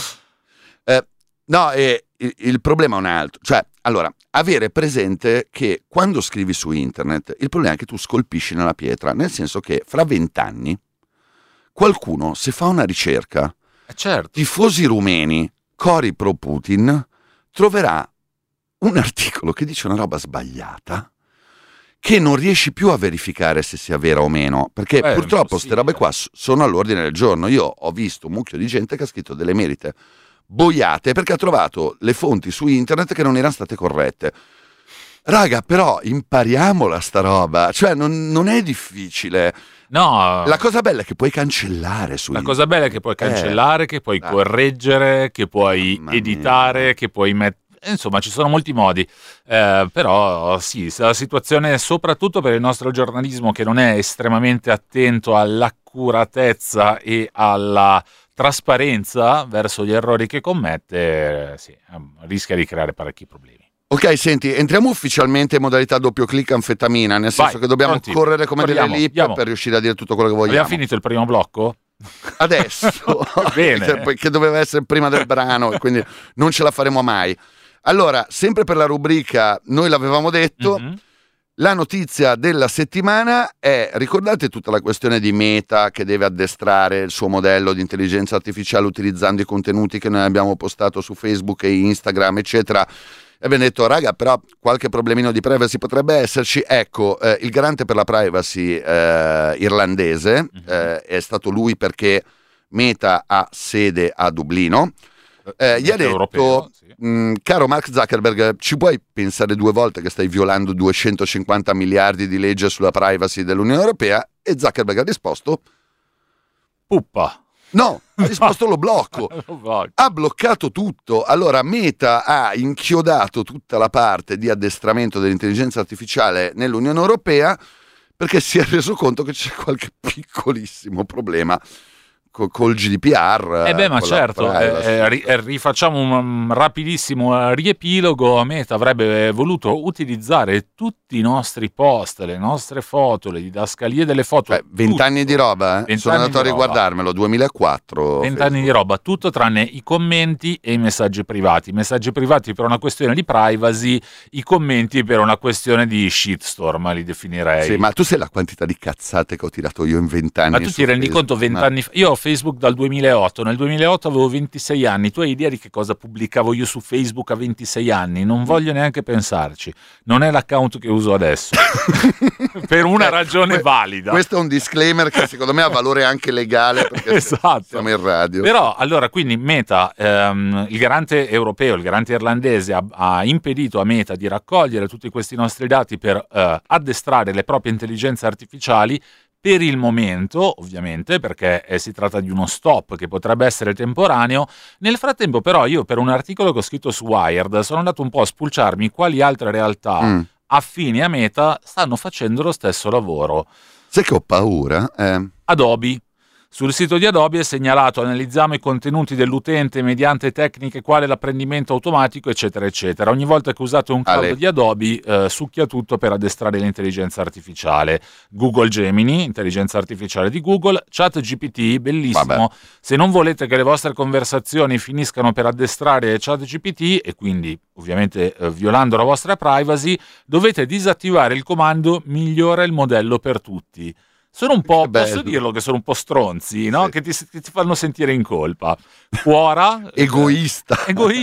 Il problema è un altro, cioè, allora, avere presente che quando scrivi su internet il problema è che tu scolpisci nella pietra, nel senso che fra 20 anni qualcuno, se fa una ricerca, certo, tifosi rumeni, cori pro Putin, troverà un articolo che dice una roba sbagliata che non riesci più a verificare se sia vera o meno, perché purtroppo queste robe qua sono all'ordine del giorno. Io ho visto un mucchio di gente che ha scritto delle merite boiate perché ha trovato le fonti su internet che non erano state corrette. Raga, però impariamola sta roba, cioè non è difficile. No, la cosa bella è che puoi cancellare su internet. Cosa bella è che puoi cancellare, che puoi correggere, che puoi editare, che puoi mettere. Insomma, ci sono molti modi, però sì, la situazione, soprattutto per il nostro giornalismo che non è estremamente attento all'accuratezza e alla trasparenza verso gli errori che commette, rischia di creare parecchi problemi. Ok, senti, entriamo ufficialmente in modalità doppio clic anfetamina, nel senso che dobbiamo correre come delle lip per riuscire a dire tutto quello che vogliamo. Abbiamo finito il primo blocco? Adesso, Bene. che doveva essere prima del brano e quindi non ce la faremo mai. Allora, sempre per la rubrica Noi l'avevamo detto, la notizia della settimana è, ricordate tutta la questione di Meta che deve addestrare il suo modello di intelligenza artificiale utilizzando i contenuti che noi abbiamo postato su Facebook e Instagram, eccetera. E abbiamo detto, raga, però qualche problemino di privacy potrebbe esserci. Ecco, il garante per la privacy irlandese è stato lui, perché Meta ha sede a Dublino. Gli ha detto, caro Mark Zuckerberg, ci puoi pensare 2 volte che stai violando 250 miliardi di legge sulla privacy dell'Unione Europea? E Zuckerberg ha risposto, puppa. No, ha risposto lo blocco. Ha bloccato tutto. Allora Meta ha inchiodato tutta la parte di addestramento dell'intelligenza artificiale nell'Unione Europea perché si è reso conto che c'è qualche piccolissimo problema col GDPR. Ma certo, rifacciamo un rapidissimo riepilogo. Meta avrebbe voluto utilizzare tutti i nostri post, le nostre foto, le didascalie delle foto. 20 anni di roba, sono andato a riguardarmelo, 2004. 20 anni di roba, tutto tranne i commenti e i messaggi privati. I messaggi privati per una questione di privacy, i commenti per una questione di shitstorm, li definirei. Sì, ma tu sai la quantità di cazzate che ho tirato io in 20 anni? Ma tu ti rendi conto 20 anni fa? Io ho Facebook dal 2008, nel 2008 avevo 26 anni, tu hai idea di che cosa pubblicavo io su Facebook a 26 anni? Non voglio neanche pensarci, non è l'account che uso adesso, per una ragione valida. Questo è un disclaimer che secondo me ha valore anche legale, perché esatto. Siamo in radio. Però, allora, quindi Meta, il garante europeo, il garante irlandese ha impedito a Meta di raccogliere tutti questi nostri dati per addestrare le proprie intelligenze artificiali. Per il momento, ovviamente, perché si tratta di uno stop che potrebbe essere temporaneo. Nel frattempo, però, io per un articolo che ho scritto su Wired sono andato un po' a spulciarmi quali altre realtà affini a Meta stanno facendo lo stesso lavoro. Sai che ho paura? Adobe. Sul sito di Adobe è segnalato: analizziamo i contenuti dell'utente mediante tecniche quali l'apprendimento automatico, eccetera, eccetera. Ogni volta che usate un cloud di Adobe, succhia tutto per addestrare l'intelligenza artificiale. Google Gemini, intelligenza artificiale di Google, ChatGPT, bellissimo. Vabbè. Se non volete che le vostre conversazioni finiscano per addestrare ChatGPT, e quindi ovviamente violando la vostra privacy, dovete disattivare il comando migliora il modello per tutti. Sono un po', posso dirlo, che sono un po' stronzi, no? Sì. Che ti fanno sentire in colpa. Quora egoista.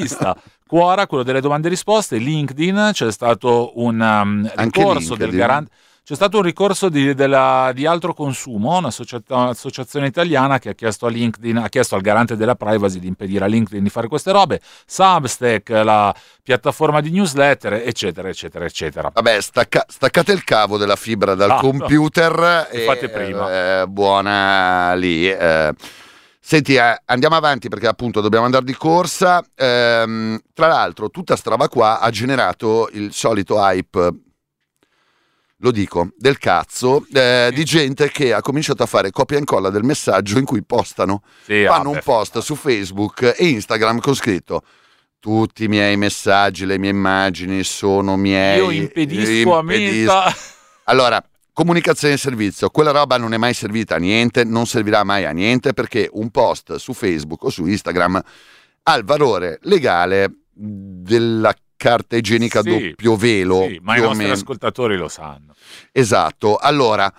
Quora, quello delle domande e risposte. LinkedIn, c'è stato un ricorso del garante. C'è stato un ricorso di altro consumo, un'associazione italiana che ha chiesto a LinkedIn, ha chiesto al garante della privacy di impedire a LinkedIn di fare queste robe. Substack, la piattaforma di newsletter, eccetera, eccetera, eccetera. Vabbè, staccate il cavo della fibra dal computer e fate prima. Buona lì. Senti, andiamo avanti perché appunto dobbiamo andare di corsa. Tra l'altro tutta sta roba qua ha generato il solito hype, lo dico, del cazzo, di gente che ha cominciato a fare copia e incolla del messaggio in cui postano, fanno un post su Facebook e Instagram con scritto: tutti i miei messaggi, le mie immagini sono miei. Io impedisco a Meta. Allora, comunicazione di servizio, quella roba non è mai servita a niente, non servirà mai a niente, perché un post su Facebook o su Instagram ha il valore legale della carta igienica doppio velo. Sì, ma i nostri ascoltatori lo sanno. Esatto, allora,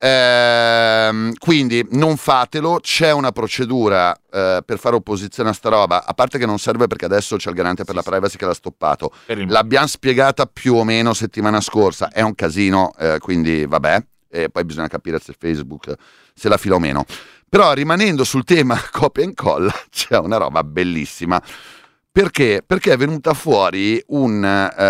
quindi non fatelo, c'è una procedura per fare opposizione a sta roba, a parte che non serve perché adesso c'è il garante per la privacy che l'ha stoppato. L'abbiamo spiegata più o meno settimana scorsa, è un casino, quindi vabbè, e poi bisogna capire se Facebook se la fila o meno. Però rimanendo sul tema copia e incolla, c'è una roba bellissima. Perché? Perché è venuta fuori un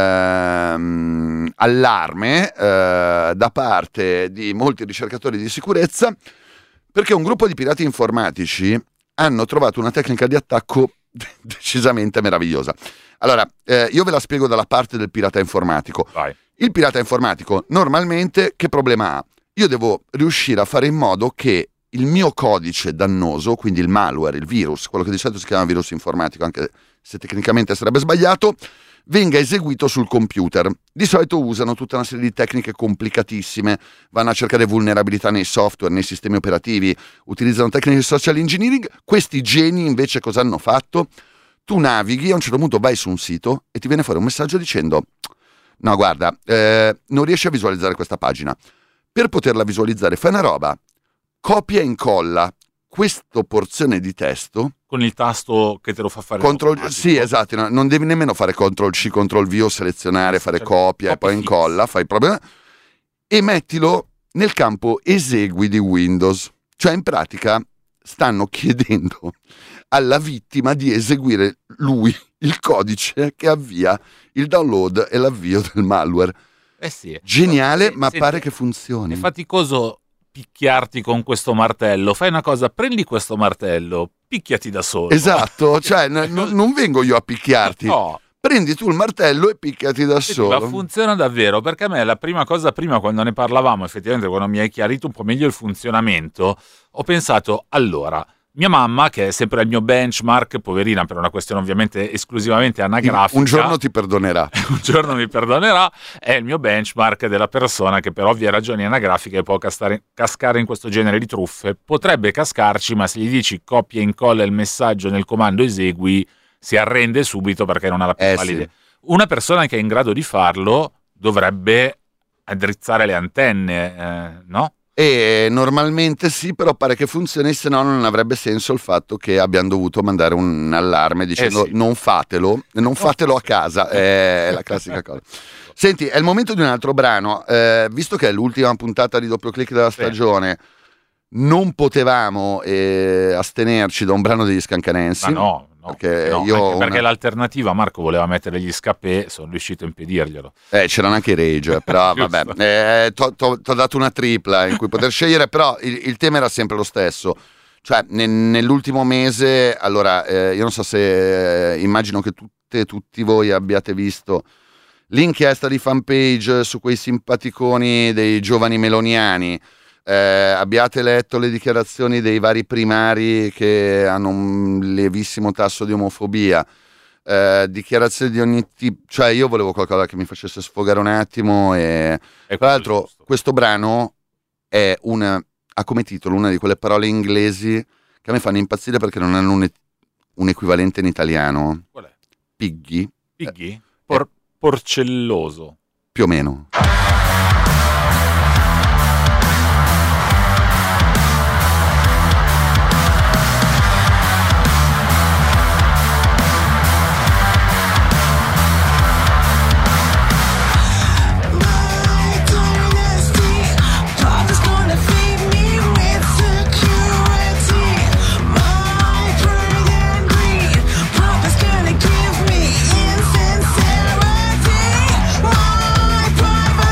allarme da parte di molti ricercatori di sicurezza, perché un gruppo di pirati informatici hanno trovato una tecnica di attacco decisamente meravigliosa. Allora, io ve la spiego dalla parte del pirata informatico. Vai. Il pirata informatico normalmente che problema ha? Io devo riuscire a fare in modo che il mio codice dannoso, quindi il malware, il virus, quello che di solito si chiama virus informatico, anche se tecnicamente sarebbe sbagliato, venga eseguito sul computer. Di solito usano tutta una serie di tecniche complicatissime, vanno a cercare vulnerabilità nei software, nei sistemi operativi, utilizzano tecniche di social engineering. Questi geni invece cosa hanno fatto? Tu navighi, a un certo punto vai su un sito e ti viene fuori un messaggio dicendo: no guarda, non riesci a visualizzare questa pagina. Per poterla visualizzare fai una roba, copia e incolla questa porzione di testo con il tasto che te lo fa fare sì, esatto, no, non devi nemmeno fare CTRL-C, CTRL-V o selezionare, fare copia e poi incolla, fai proprio, e mettilo nel campo esegui di Windows. Cioè in pratica stanno chiedendo alla vittima di eseguire lui il codice che avvia il download e l'avvio del malware. Sì. Geniale, ma pare che funzioni. È faticoso picchiarti con questo martello. Fai una cosa, prendi questo martello, picchiati da solo. Esatto, cioè non vengo io a picchiarti. No. Prendi tu il martello e picchiati da solo. Ma funziona davvero, perché a me la prima cosa, prima quando ne parlavamo, effettivamente quando mi hai chiarito un po' meglio il funzionamento, ho pensato, allora, mia mamma, che è sempre il mio benchmark, poverina, per una questione ovviamente esclusivamente anagrafica. Un giorno ti perdonerà. Un giorno mi perdonerà, è il mio benchmark della persona che per ovvie ragioni anagrafiche può cascare in questo genere di truffe. Potrebbe cascarci, ma se gli dici copia e incolla il messaggio nel comando esegui, si arrende subito perché non ha la più pallida idea. Una persona che è in grado di farlo dovrebbe addrizzare le antenne, no? E normalmente sì, però pare che funzioni, se no non avrebbe senso il fatto che abbiano dovuto mandare un allarme dicendo non fatelo a casa, è la classica cosa. Senti, è il momento di un altro brano, visto che è l'ultima puntata di Doppio Click della stagione, non potevamo astenerci da un brano degli Scancanensi. Ma no, perché l'alternativa, Marco voleva mettere gli Scapè, sono riuscito a impedirglielo. C'erano anche i Rage, però vabbè, t'ho dato una tripla in cui poter scegliere, però il tema era sempre lo stesso. Cioè nell'ultimo mese, allora io non so se immagino che tutti voi abbiate visto l'inchiesta di Fanpage su quei simpaticoni dei giovani meloniani. Abbiate letto le dichiarazioni dei vari primari che hanno un lievissimo tasso di omofobia, dichiarazioni di ogni tipo. Cioè io volevo qualcosa che mi facesse sfogare un attimo e tra l'altro questo brano ha come titolo una di quelle parole inglesi che a me fanno impazzire perché non hanno un equivalente in italiano. Qual è? Piggy? Porcelloso più o meno. Private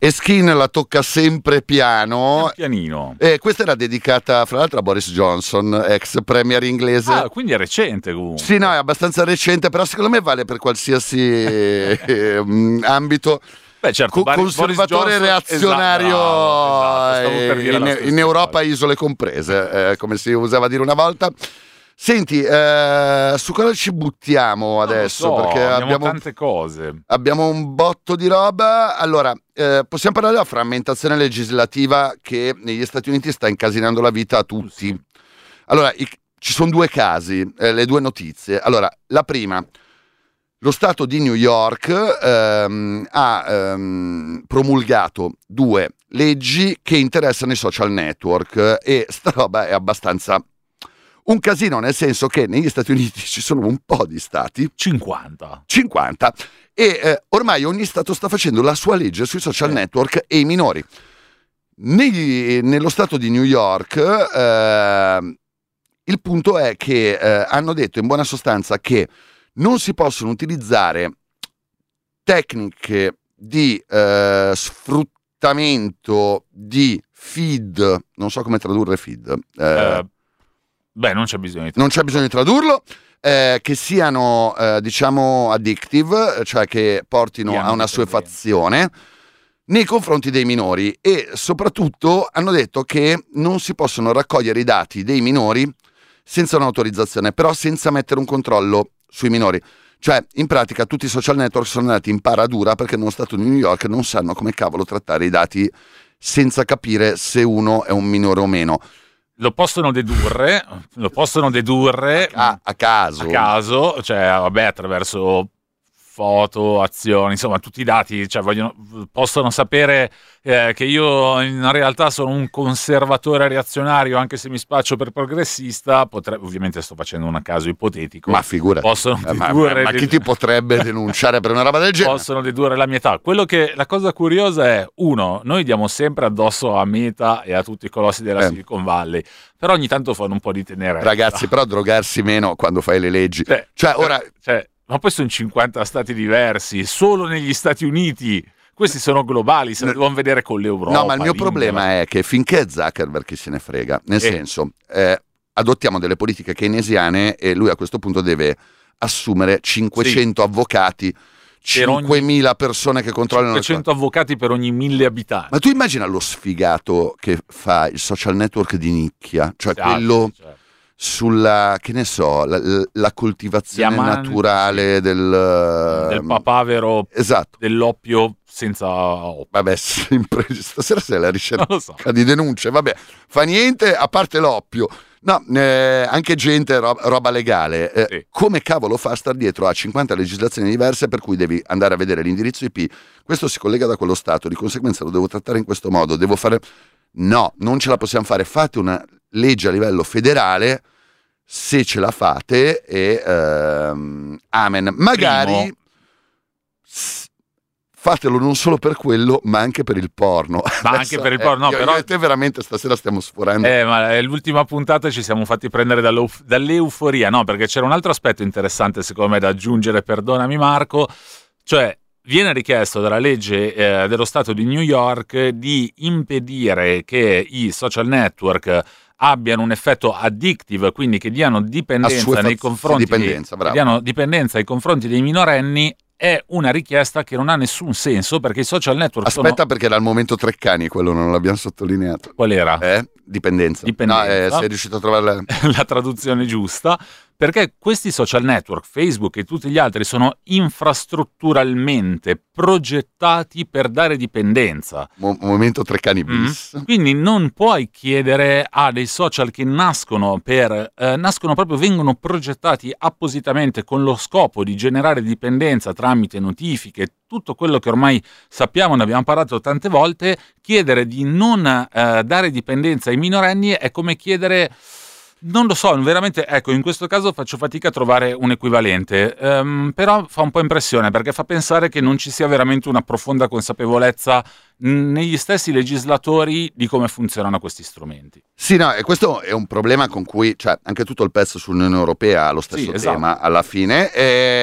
E Skin la tocca sempre piano. Pianino. E questa era dedicata, fra l'altro, a Boris Johnson, ex premier inglese. Ah, quindi è recente comunque. Sì, no, è abbastanza recente, però secondo me vale per qualsiasi ambito. Beh, certo, Conservatore reazionario, esatto, per dire la stessa in Europa, cosa. isole comprese, come si usava dire una volta. Senti, su cosa ci buttiamo adesso? Non lo so, perché abbiamo tante cose. Abbiamo un botto di roba. Allora, possiamo parlare della frammentazione legislativa che negli Stati Uniti sta incasinando la vita a tutti. Sì. Allora, ci sono due casi, le due notizie. Allora, la prima, lo Stato di New York ha promulgato 2 leggi che interessano i social network e sta roba è abbastanza un casino, nel senso che negli Stati Uniti ci sono un po' di stati, 50, e ormai ogni stato sta facendo la sua legge sui social network e i minori. Nello stato di New York il punto è che hanno detto in buona sostanza che non si possono utilizzare tecniche di sfruttamento di feed, non so come tradurre feed. Beh, non c'è bisogno di tradurlo, che siano diciamo addictive, cioè che portino a una assuefazione nei confronti dei minori, e soprattutto hanno detto che non si possono raccogliere i dati dei minori senza un'autorizzazione, però senza mettere un controllo sui minori. Cioè, in pratica tutti i social network sono andati in paradura perché nello stato di New York non sanno come cavolo trattare i dati senza capire se uno è un minore o meno. Lo possono dedurre a caso, cioè vabbè, attraverso foto, azioni, insomma tutti i dati, cioè possono sapere che io in realtà sono un conservatore reazionario, anche se mi spaccio per progressista. Ovviamente sto facendo un caso ipotetico, ma figurati, possono dedurre ma chi ti potrebbe denunciare per una roba del genere? Possono dedurre la mia età. La cosa curiosa è, uno, noi diamo sempre addosso a Meta e a tutti i colossi della Silicon Valley, però ogni tanto fanno un po' di tenerezza. Ragazzi, però drogarsi meno quando fai le leggi, ma poi sono 50 stati diversi, solo negli Stati Uniti. Questi sono globali, se ne devono vedere con l'Europa. No, ma il mio problema è che finché Zuckerberg chi se ne frega, nel senso, adottiamo delle politiche keynesiane e lui a questo punto deve assumere 500 avvocati, 5.000 persone che controllano 500 avvocati per ogni 1.000 abitanti. Ma tu immagina lo sfigato che fa il social network di nicchia, cioè quello sulla, che ne so, la coltivazione naturale del papavero, esatto, dell'oppio senza oppio. Vabbè, stasera sei alla ricerca so. di denunce, vabbè, fa niente a parte l'oppio. No, anche gente, roba legale. Sì. Come cavolo fa a star dietro a 50 legislazioni diverse per cui devi andare a vedere l'indirizzo IP? Questo si collega da quello stato, di conseguenza lo devo trattare in questo modo, devo fare... No, non ce la possiamo fare. Fate una legge a livello federale, se ce la fate, e amen. Magari... fatelo non solo per quello, ma anche per il porno. Ma anche per il porno, no, però... Io e te veramente stasera stiamo sforando. Ma l'ultima puntata ci siamo fatti prendere dall'euforia, no? Perché c'era un altro aspetto interessante, secondo me, da aggiungere, perdonami Marco, cioè viene richiesto dalla legge dello Stato di New York di impedire che i social network abbiano un effetto addictive, quindi che diano dipendenza nei confronti dipendenza nei confronti dei minorenni. È una richiesta che non ha nessun senso, perché i social network perché era il momento Treccani, quello non l'abbiamo sottolineato. Qual era? Dipendenza. No, sei riuscito a trovare la traduzione giusta, perché questi social network, Facebook e tutti gli altri, sono infrastrutturalmente progettati per dare dipendenza. Momento Treccani bis. Quindi non puoi chiedere a dei social che nascono proprio, vengono progettati appositamente con lo scopo di generare dipendenza tramite notifiche, tutto quello che ormai sappiamo, ne abbiamo parlato tante volte. Chiedere di non dare dipendenza ai minorenni è come chiedere... Non lo so, veramente, ecco, in questo caso faccio fatica a trovare un equivalente, però fa un po' impressione, perché fa pensare che non ci sia veramente una profonda consapevolezza negli stessi legislatori di come funzionano questi strumenti. Sì, no, e questo è un problema con cui, cioè, anche tutto il pezzo sull'Unione Europea ha lo stesso tema, alla fine,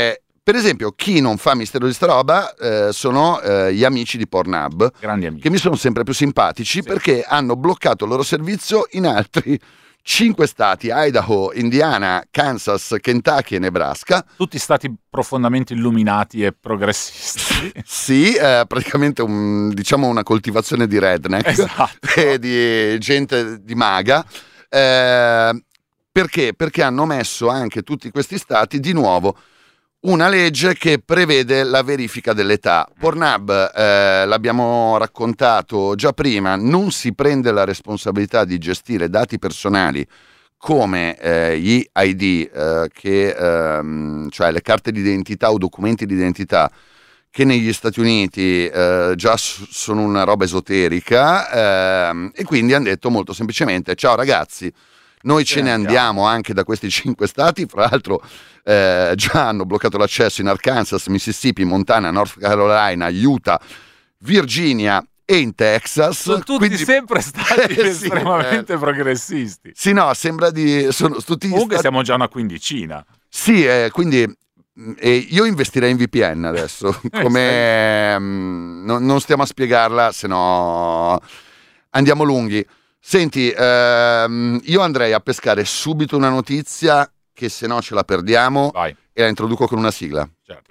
Per esempio, chi non fa mistero di sta roba sono gli amici di Pornhub, Grandi amici. che mi sono sempre più simpatici perché hanno bloccato il loro servizio in altri 5 stati: Idaho, Indiana, Kansas, Kentucky e Nebraska. Tutti stati profondamente illuminati e progressisti. Sì, praticamente diciamo una coltivazione di redneck, Esatto. e di gente di maga. Perché? Perché hanno messo anche tutti questi stati di nuovo una legge che prevede la verifica dell'età. Pornhub, l'abbiamo raccontato già prima, non si prende la responsabilità di gestire dati personali come gli ID, cioè le carte d'identità o documenti di identità, che negli Stati Uniti già sono una roba esoterica, e quindi hanno detto molto semplicemente: ciao ragazzi, noi ce ne andiamo anche da questi 5 stati. Fra l'altro già hanno bloccato l'accesso in Arkansas, Mississippi, Montana, North Carolina, Utah, Virginia e in Texas. Sono tutti sempre stati estremamente progressisti. Sì, no, sembra sono tutti Comunque stati... siamo già una quindicina. Sì, quindi io investirei in VPN adesso, come non stiamo a spiegarla, se no andiamo lunghi. Senti, io andrei a pescare subito una notizia che se no ce la perdiamo. Vai. E la introduco con una sigla. Certo.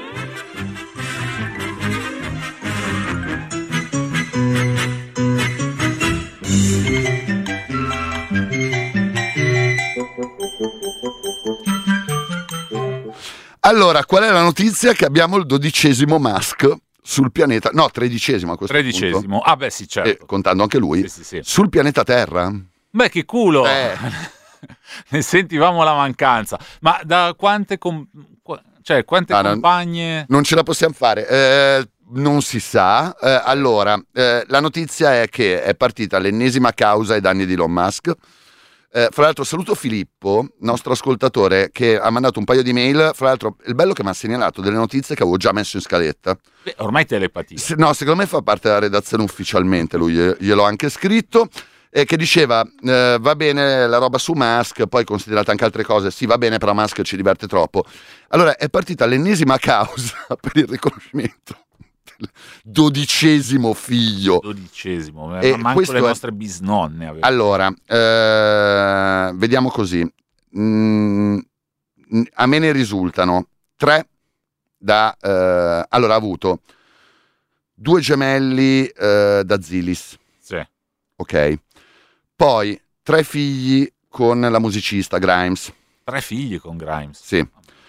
Allora, qual è la notizia? Che abbiamo il 12° Musk sul pianeta, no, 13° a questo 13°. punto. Ah beh sì, certo. Contando anche lui, Sì. sul pianeta Terra. Beh, che culo! Ne sentivamo la mancanza. Ma da quante compagne... Non ce la possiamo fare, non si sa. Allora, la notizia è che è partita l'ennesima causa ai danni di Elon Musk. Fra l'altro saluto Filippo, nostro ascoltatore, che ha mandato un paio di mail. Fra l'altro il bello che mi ha segnalato delle notizie che avevo già messo in scaletta. Beh, ormai telepatia. No, secondo me fa parte della redazione ufficialmente, lui gliel'ho anche scritto, che diceva va bene la roba su Musk, poi considerate anche altre cose, sì va bene, però Musk ci diverte troppo. Allora è partita l'ennesima causa per il riconoscimento del 12° figlio. 12°, ma manco le nostre bisnonne avevano. Allora, vediamo così. A me ne risultano 3 allora ha avuto 2 gemelli da Zilis. Sì. Ok. Poi 3 figli con la musicista Grimes. 3 figli con Grimes. Sì.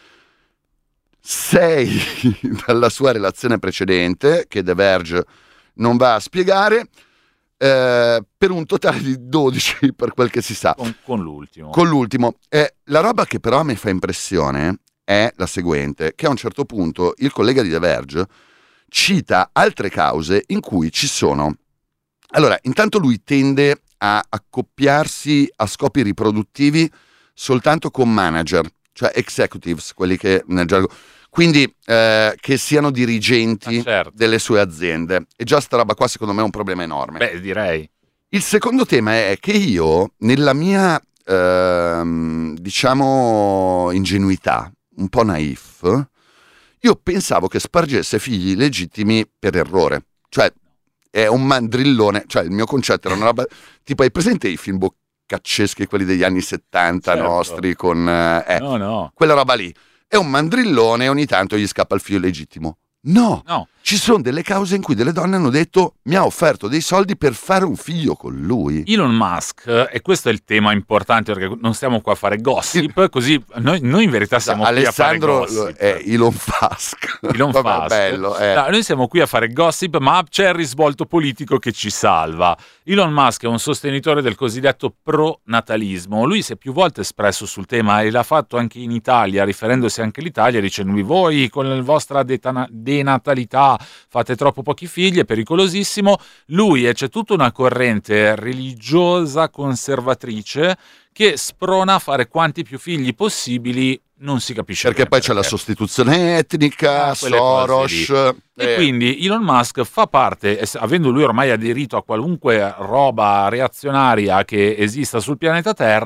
6 dalla sua relazione precedente, che The Verge non va a spiegare, per un totale di 12 per quel che si sa. Con l'ultimo. Con l'ultimo. La roba che però mi fa impressione è la seguente, che a un certo punto il collega di The Verge cita altre cause in cui ci sono... Allora, intanto lui tende a accoppiarsi a scopi riproduttivi soltanto con manager, cioè executives, quelli che nel gergo... Quindi che siano dirigenti delle sue aziende. E già sta roba qua secondo me è un problema enorme. Beh, direi. Il secondo tema è che io, nella mia, diciamo, ingenuità, un po' naif, io pensavo che spargesse figli legittimi per errore. Cioè, è un mandrillone. Cioè, il mio concetto era una roba... Tipo, hai presente i film boccacceschi, quelli degli anni 70 certo. nostri, con... No. Quella roba lì. È un mandrillone e ogni tanto gli scappa il figlio legittimo. No, ci sono delle cause in cui delle donne hanno detto: mi ha offerto dei soldi per fare un figlio con lui. Elon Musk, e questo è il tema importante perché non stiamo qua a fare gossip, così noi in verità siamo qui a fare gossip. È Elon Musk. Elon Musk. Bello, No, noi siamo qui a fare gossip, ma c'è il risvolto politico che ci salva. Elon Musk è un sostenitore del cosiddetto pro-natalismo. Lui si è più volte espresso sul tema e l'ha fatto anche in Italia, riferendosi anche all'Italia, dicendo: voi con la vostra denatalità fate troppo pochi figli, è pericolosissimo. Lui, e c'è tutta una corrente religiosa conservatrice che sprona a fare quanti più figli possibili, non si capisce perché poi c'è la sostituzione etnica, Soros, e quindi Elon Musk fa parte, avendo lui ormai aderito a qualunque roba reazionaria che esista sul pianeta Terra,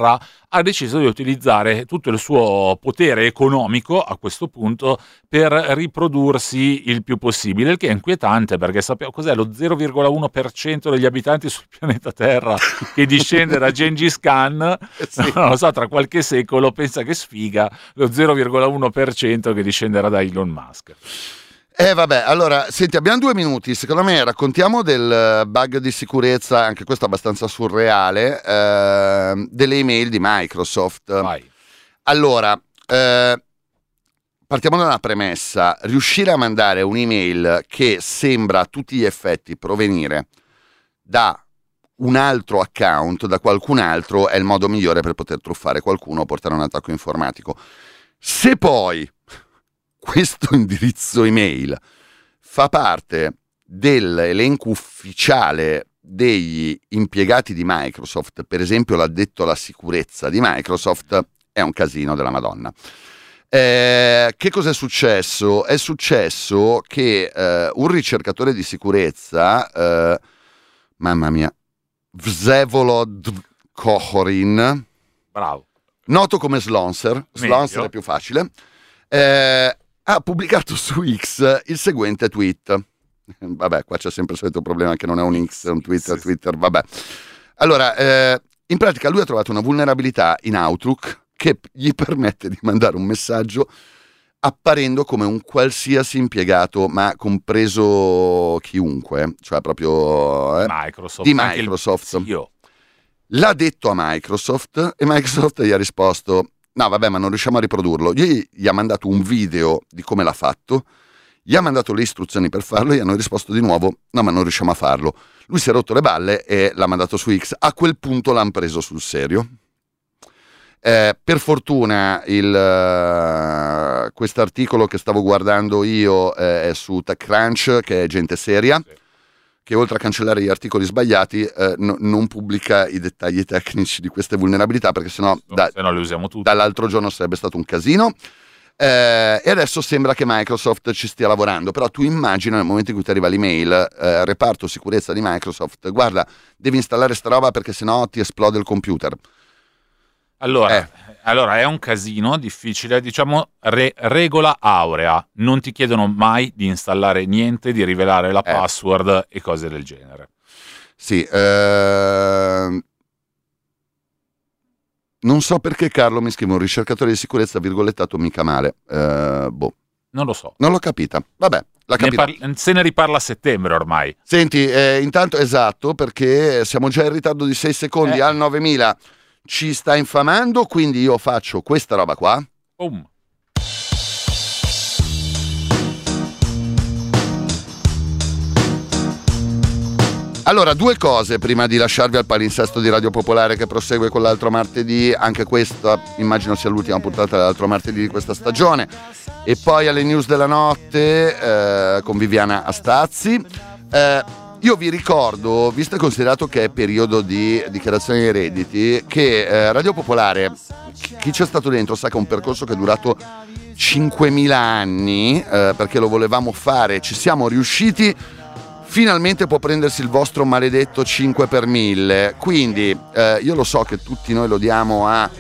ha deciso di utilizzare tutto il suo potere economico a questo punto per riprodursi il più possibile, il che è inquietante perché sappiamo cos'è lo 0,1% degli abitanti sul pianeta Terra che discende da Gengis Khan. Sì. Non lo so, tra qualche secolo pensa che sfiga lo 0,1% che discenderà da Elon Musk. Vabbè, allora, senti, abbiamo 2 minuti, secondo me raccontiamo del bug di sicurezza, anche questo abbastanza surreale, delle email di Microsoft. Vai. Allora, partiamo da una premessa: riuscire a mandare un'email che sembra a tutti gli effetti provenire da un altro account, da qualcun altro, è il modo migliore per poter truffare qualcuno o portare un attacco informatico. Se poi questo indirizzo email fa parte dell'elenco ufficiale degli impiegati di Microsoft, per esempio l'addetto alla sicurezza di Microsoft, è un casino della Madonna. Che cosa è successo? È successo che un ricercatore di sicurezza, mamma mia, Vsevolod Kohorin, Bravo. noto come Slonser è più facile, ha pubblicato su X il seguente tweet. Vabbè, qua c'è sempre il solito problema che non è un X, è un tweet, Sì. Twitter, vabbè. Allora, in pratica lui ha trovato una vulnerabilità in Outlook che gli permette di mandare un messaggio apparendo come un qualsiasi impiegato, ma compreso chiunque, cioè proprio Microsoft. di anche il Microsoft. CEO. L'ha detto a Microsoft e Microsoft gli ha risposto: no vabbè, ma non riusciamo a riprodurlo. Gli ha mandato un video di come l'ha fatto, gli ha mandato le istruzioni per farlo e gli hanno risposto di nuovo: no, ma non riusciamo a farlo. Lui si è rotto le balle e l'ha mandato su X. A quel punto l'hanno preso sul serio. Per fortuna questo articolo che stavo guardando io è su TechCrunch, che è gente seria, che oltre a cancellare gli articoli sbagliati non pubblica i dettagli tecnici di queste vulnerabilità, perché sennò Se no le usiamo tutte. dall'altro giorno sarebbe stato un casino. E adesso sembra che Microsoft ci stia lavorando, però tu immagina nel momento in cui ti arriva l'email, reparto sicurezza di Microsoft, guarda, devi installare sta roba perché sennò ti esplode il computer. Allora è un casino difficile, diciamo regola aurea, non ti chiedono mai di installare niente, di rivelare la password e cose del genere. Sì, non so perché Carlo mi scrive un ricercatore di sicurezza virgolettato mica male. Boh, Non lo so. non l'ho capita. Vabbè, l'ha capita. Se ne riparla a settembre ormai. Senti, intanto esatto, perché siamo già in ritardo di 6 secondi al 9000. Ci sta infamando, quindi io faccio questa roba qua. Boom. Allora, 2 cose prima di lasciarvi al palinsesto di Radio Popolare che prosegue con l'altro martedì. Anche questa immagino sia l'ultima puntata dell'altro martedì di questa stagione. E poi alle news della notte con Viviana Astazzi. Io vi ricordo, visto e considerato che è periodo di dichiarazione dei redditi, che Radio Popolare, chi c'è stato dentro sa che è un percorso che è durato 5.000 anni, perché lo volevamo fare, ci siamo riusciti, finalmente può prendersi il vostro maledetto 5 per 1000. Quindi io lo so che tutti noi lo diamo a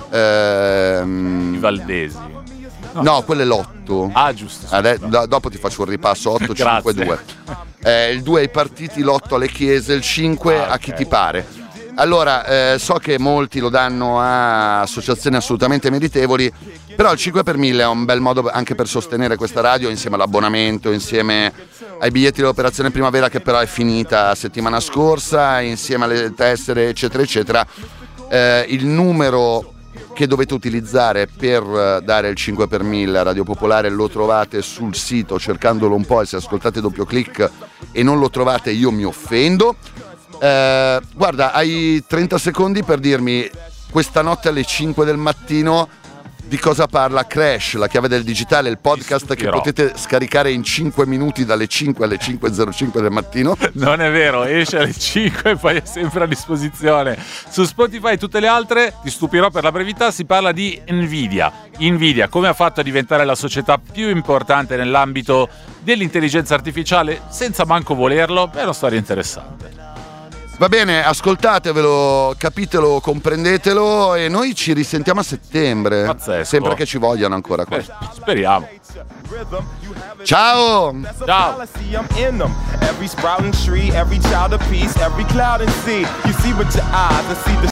I Valdesi. no, quello è l'8. Ah, giusto. Dopo ti faccio un ripasso 8, 5, Grazie. 2. Il 2 ai partiti, l'8 alle chiese, il 5 a chi ti pare. Allora, so che molti lo danno a associazioni assolutamente meritevoli, però il 5 per 1000 è un bel modo anche per sostenere questa radio, insieme all'abbonamento, insieme ai biglietti dell'Operazione Primavera, che però è finita settimana scorsa, insieme alle tessere, eccetera, eccetera. Il numero che dovete utilizzare per dare il 5 per 1000 a Radio Popolare lo trovate sul sito, cercandolo un po', e se ascoltate doppio clic e non lo trovate io mi offendo. Guarda, hai 30 secondi per dirmi questa notte alle 5 del mattino di cosa parla Crash, la chiave del digitale, il podcast che potete scaricare in 5 minuti dalle 5 alle 5.05 del mattino. Non è vero, esce alle 5 e poi è sempre a disposizione su Spotify e tutte le altre. Ti stupirò per la brevità, si parla di Nvidia, come ha fatto a diventare la società più importante nell'ambito dell'intelligenza artificiale senza manco volerlo. È una storia interessante. Va bene, ascoltatevelo, capitelo, comprendetelo e noi ci risentiamo a settembre. Pazzesco. Sempre che ci vogliano ancora qua. Speriamo. Ciao! Ciao! I'm in them. Every sprouting tree, every child of peace, every cloud and sea. You see with your eyes, I see the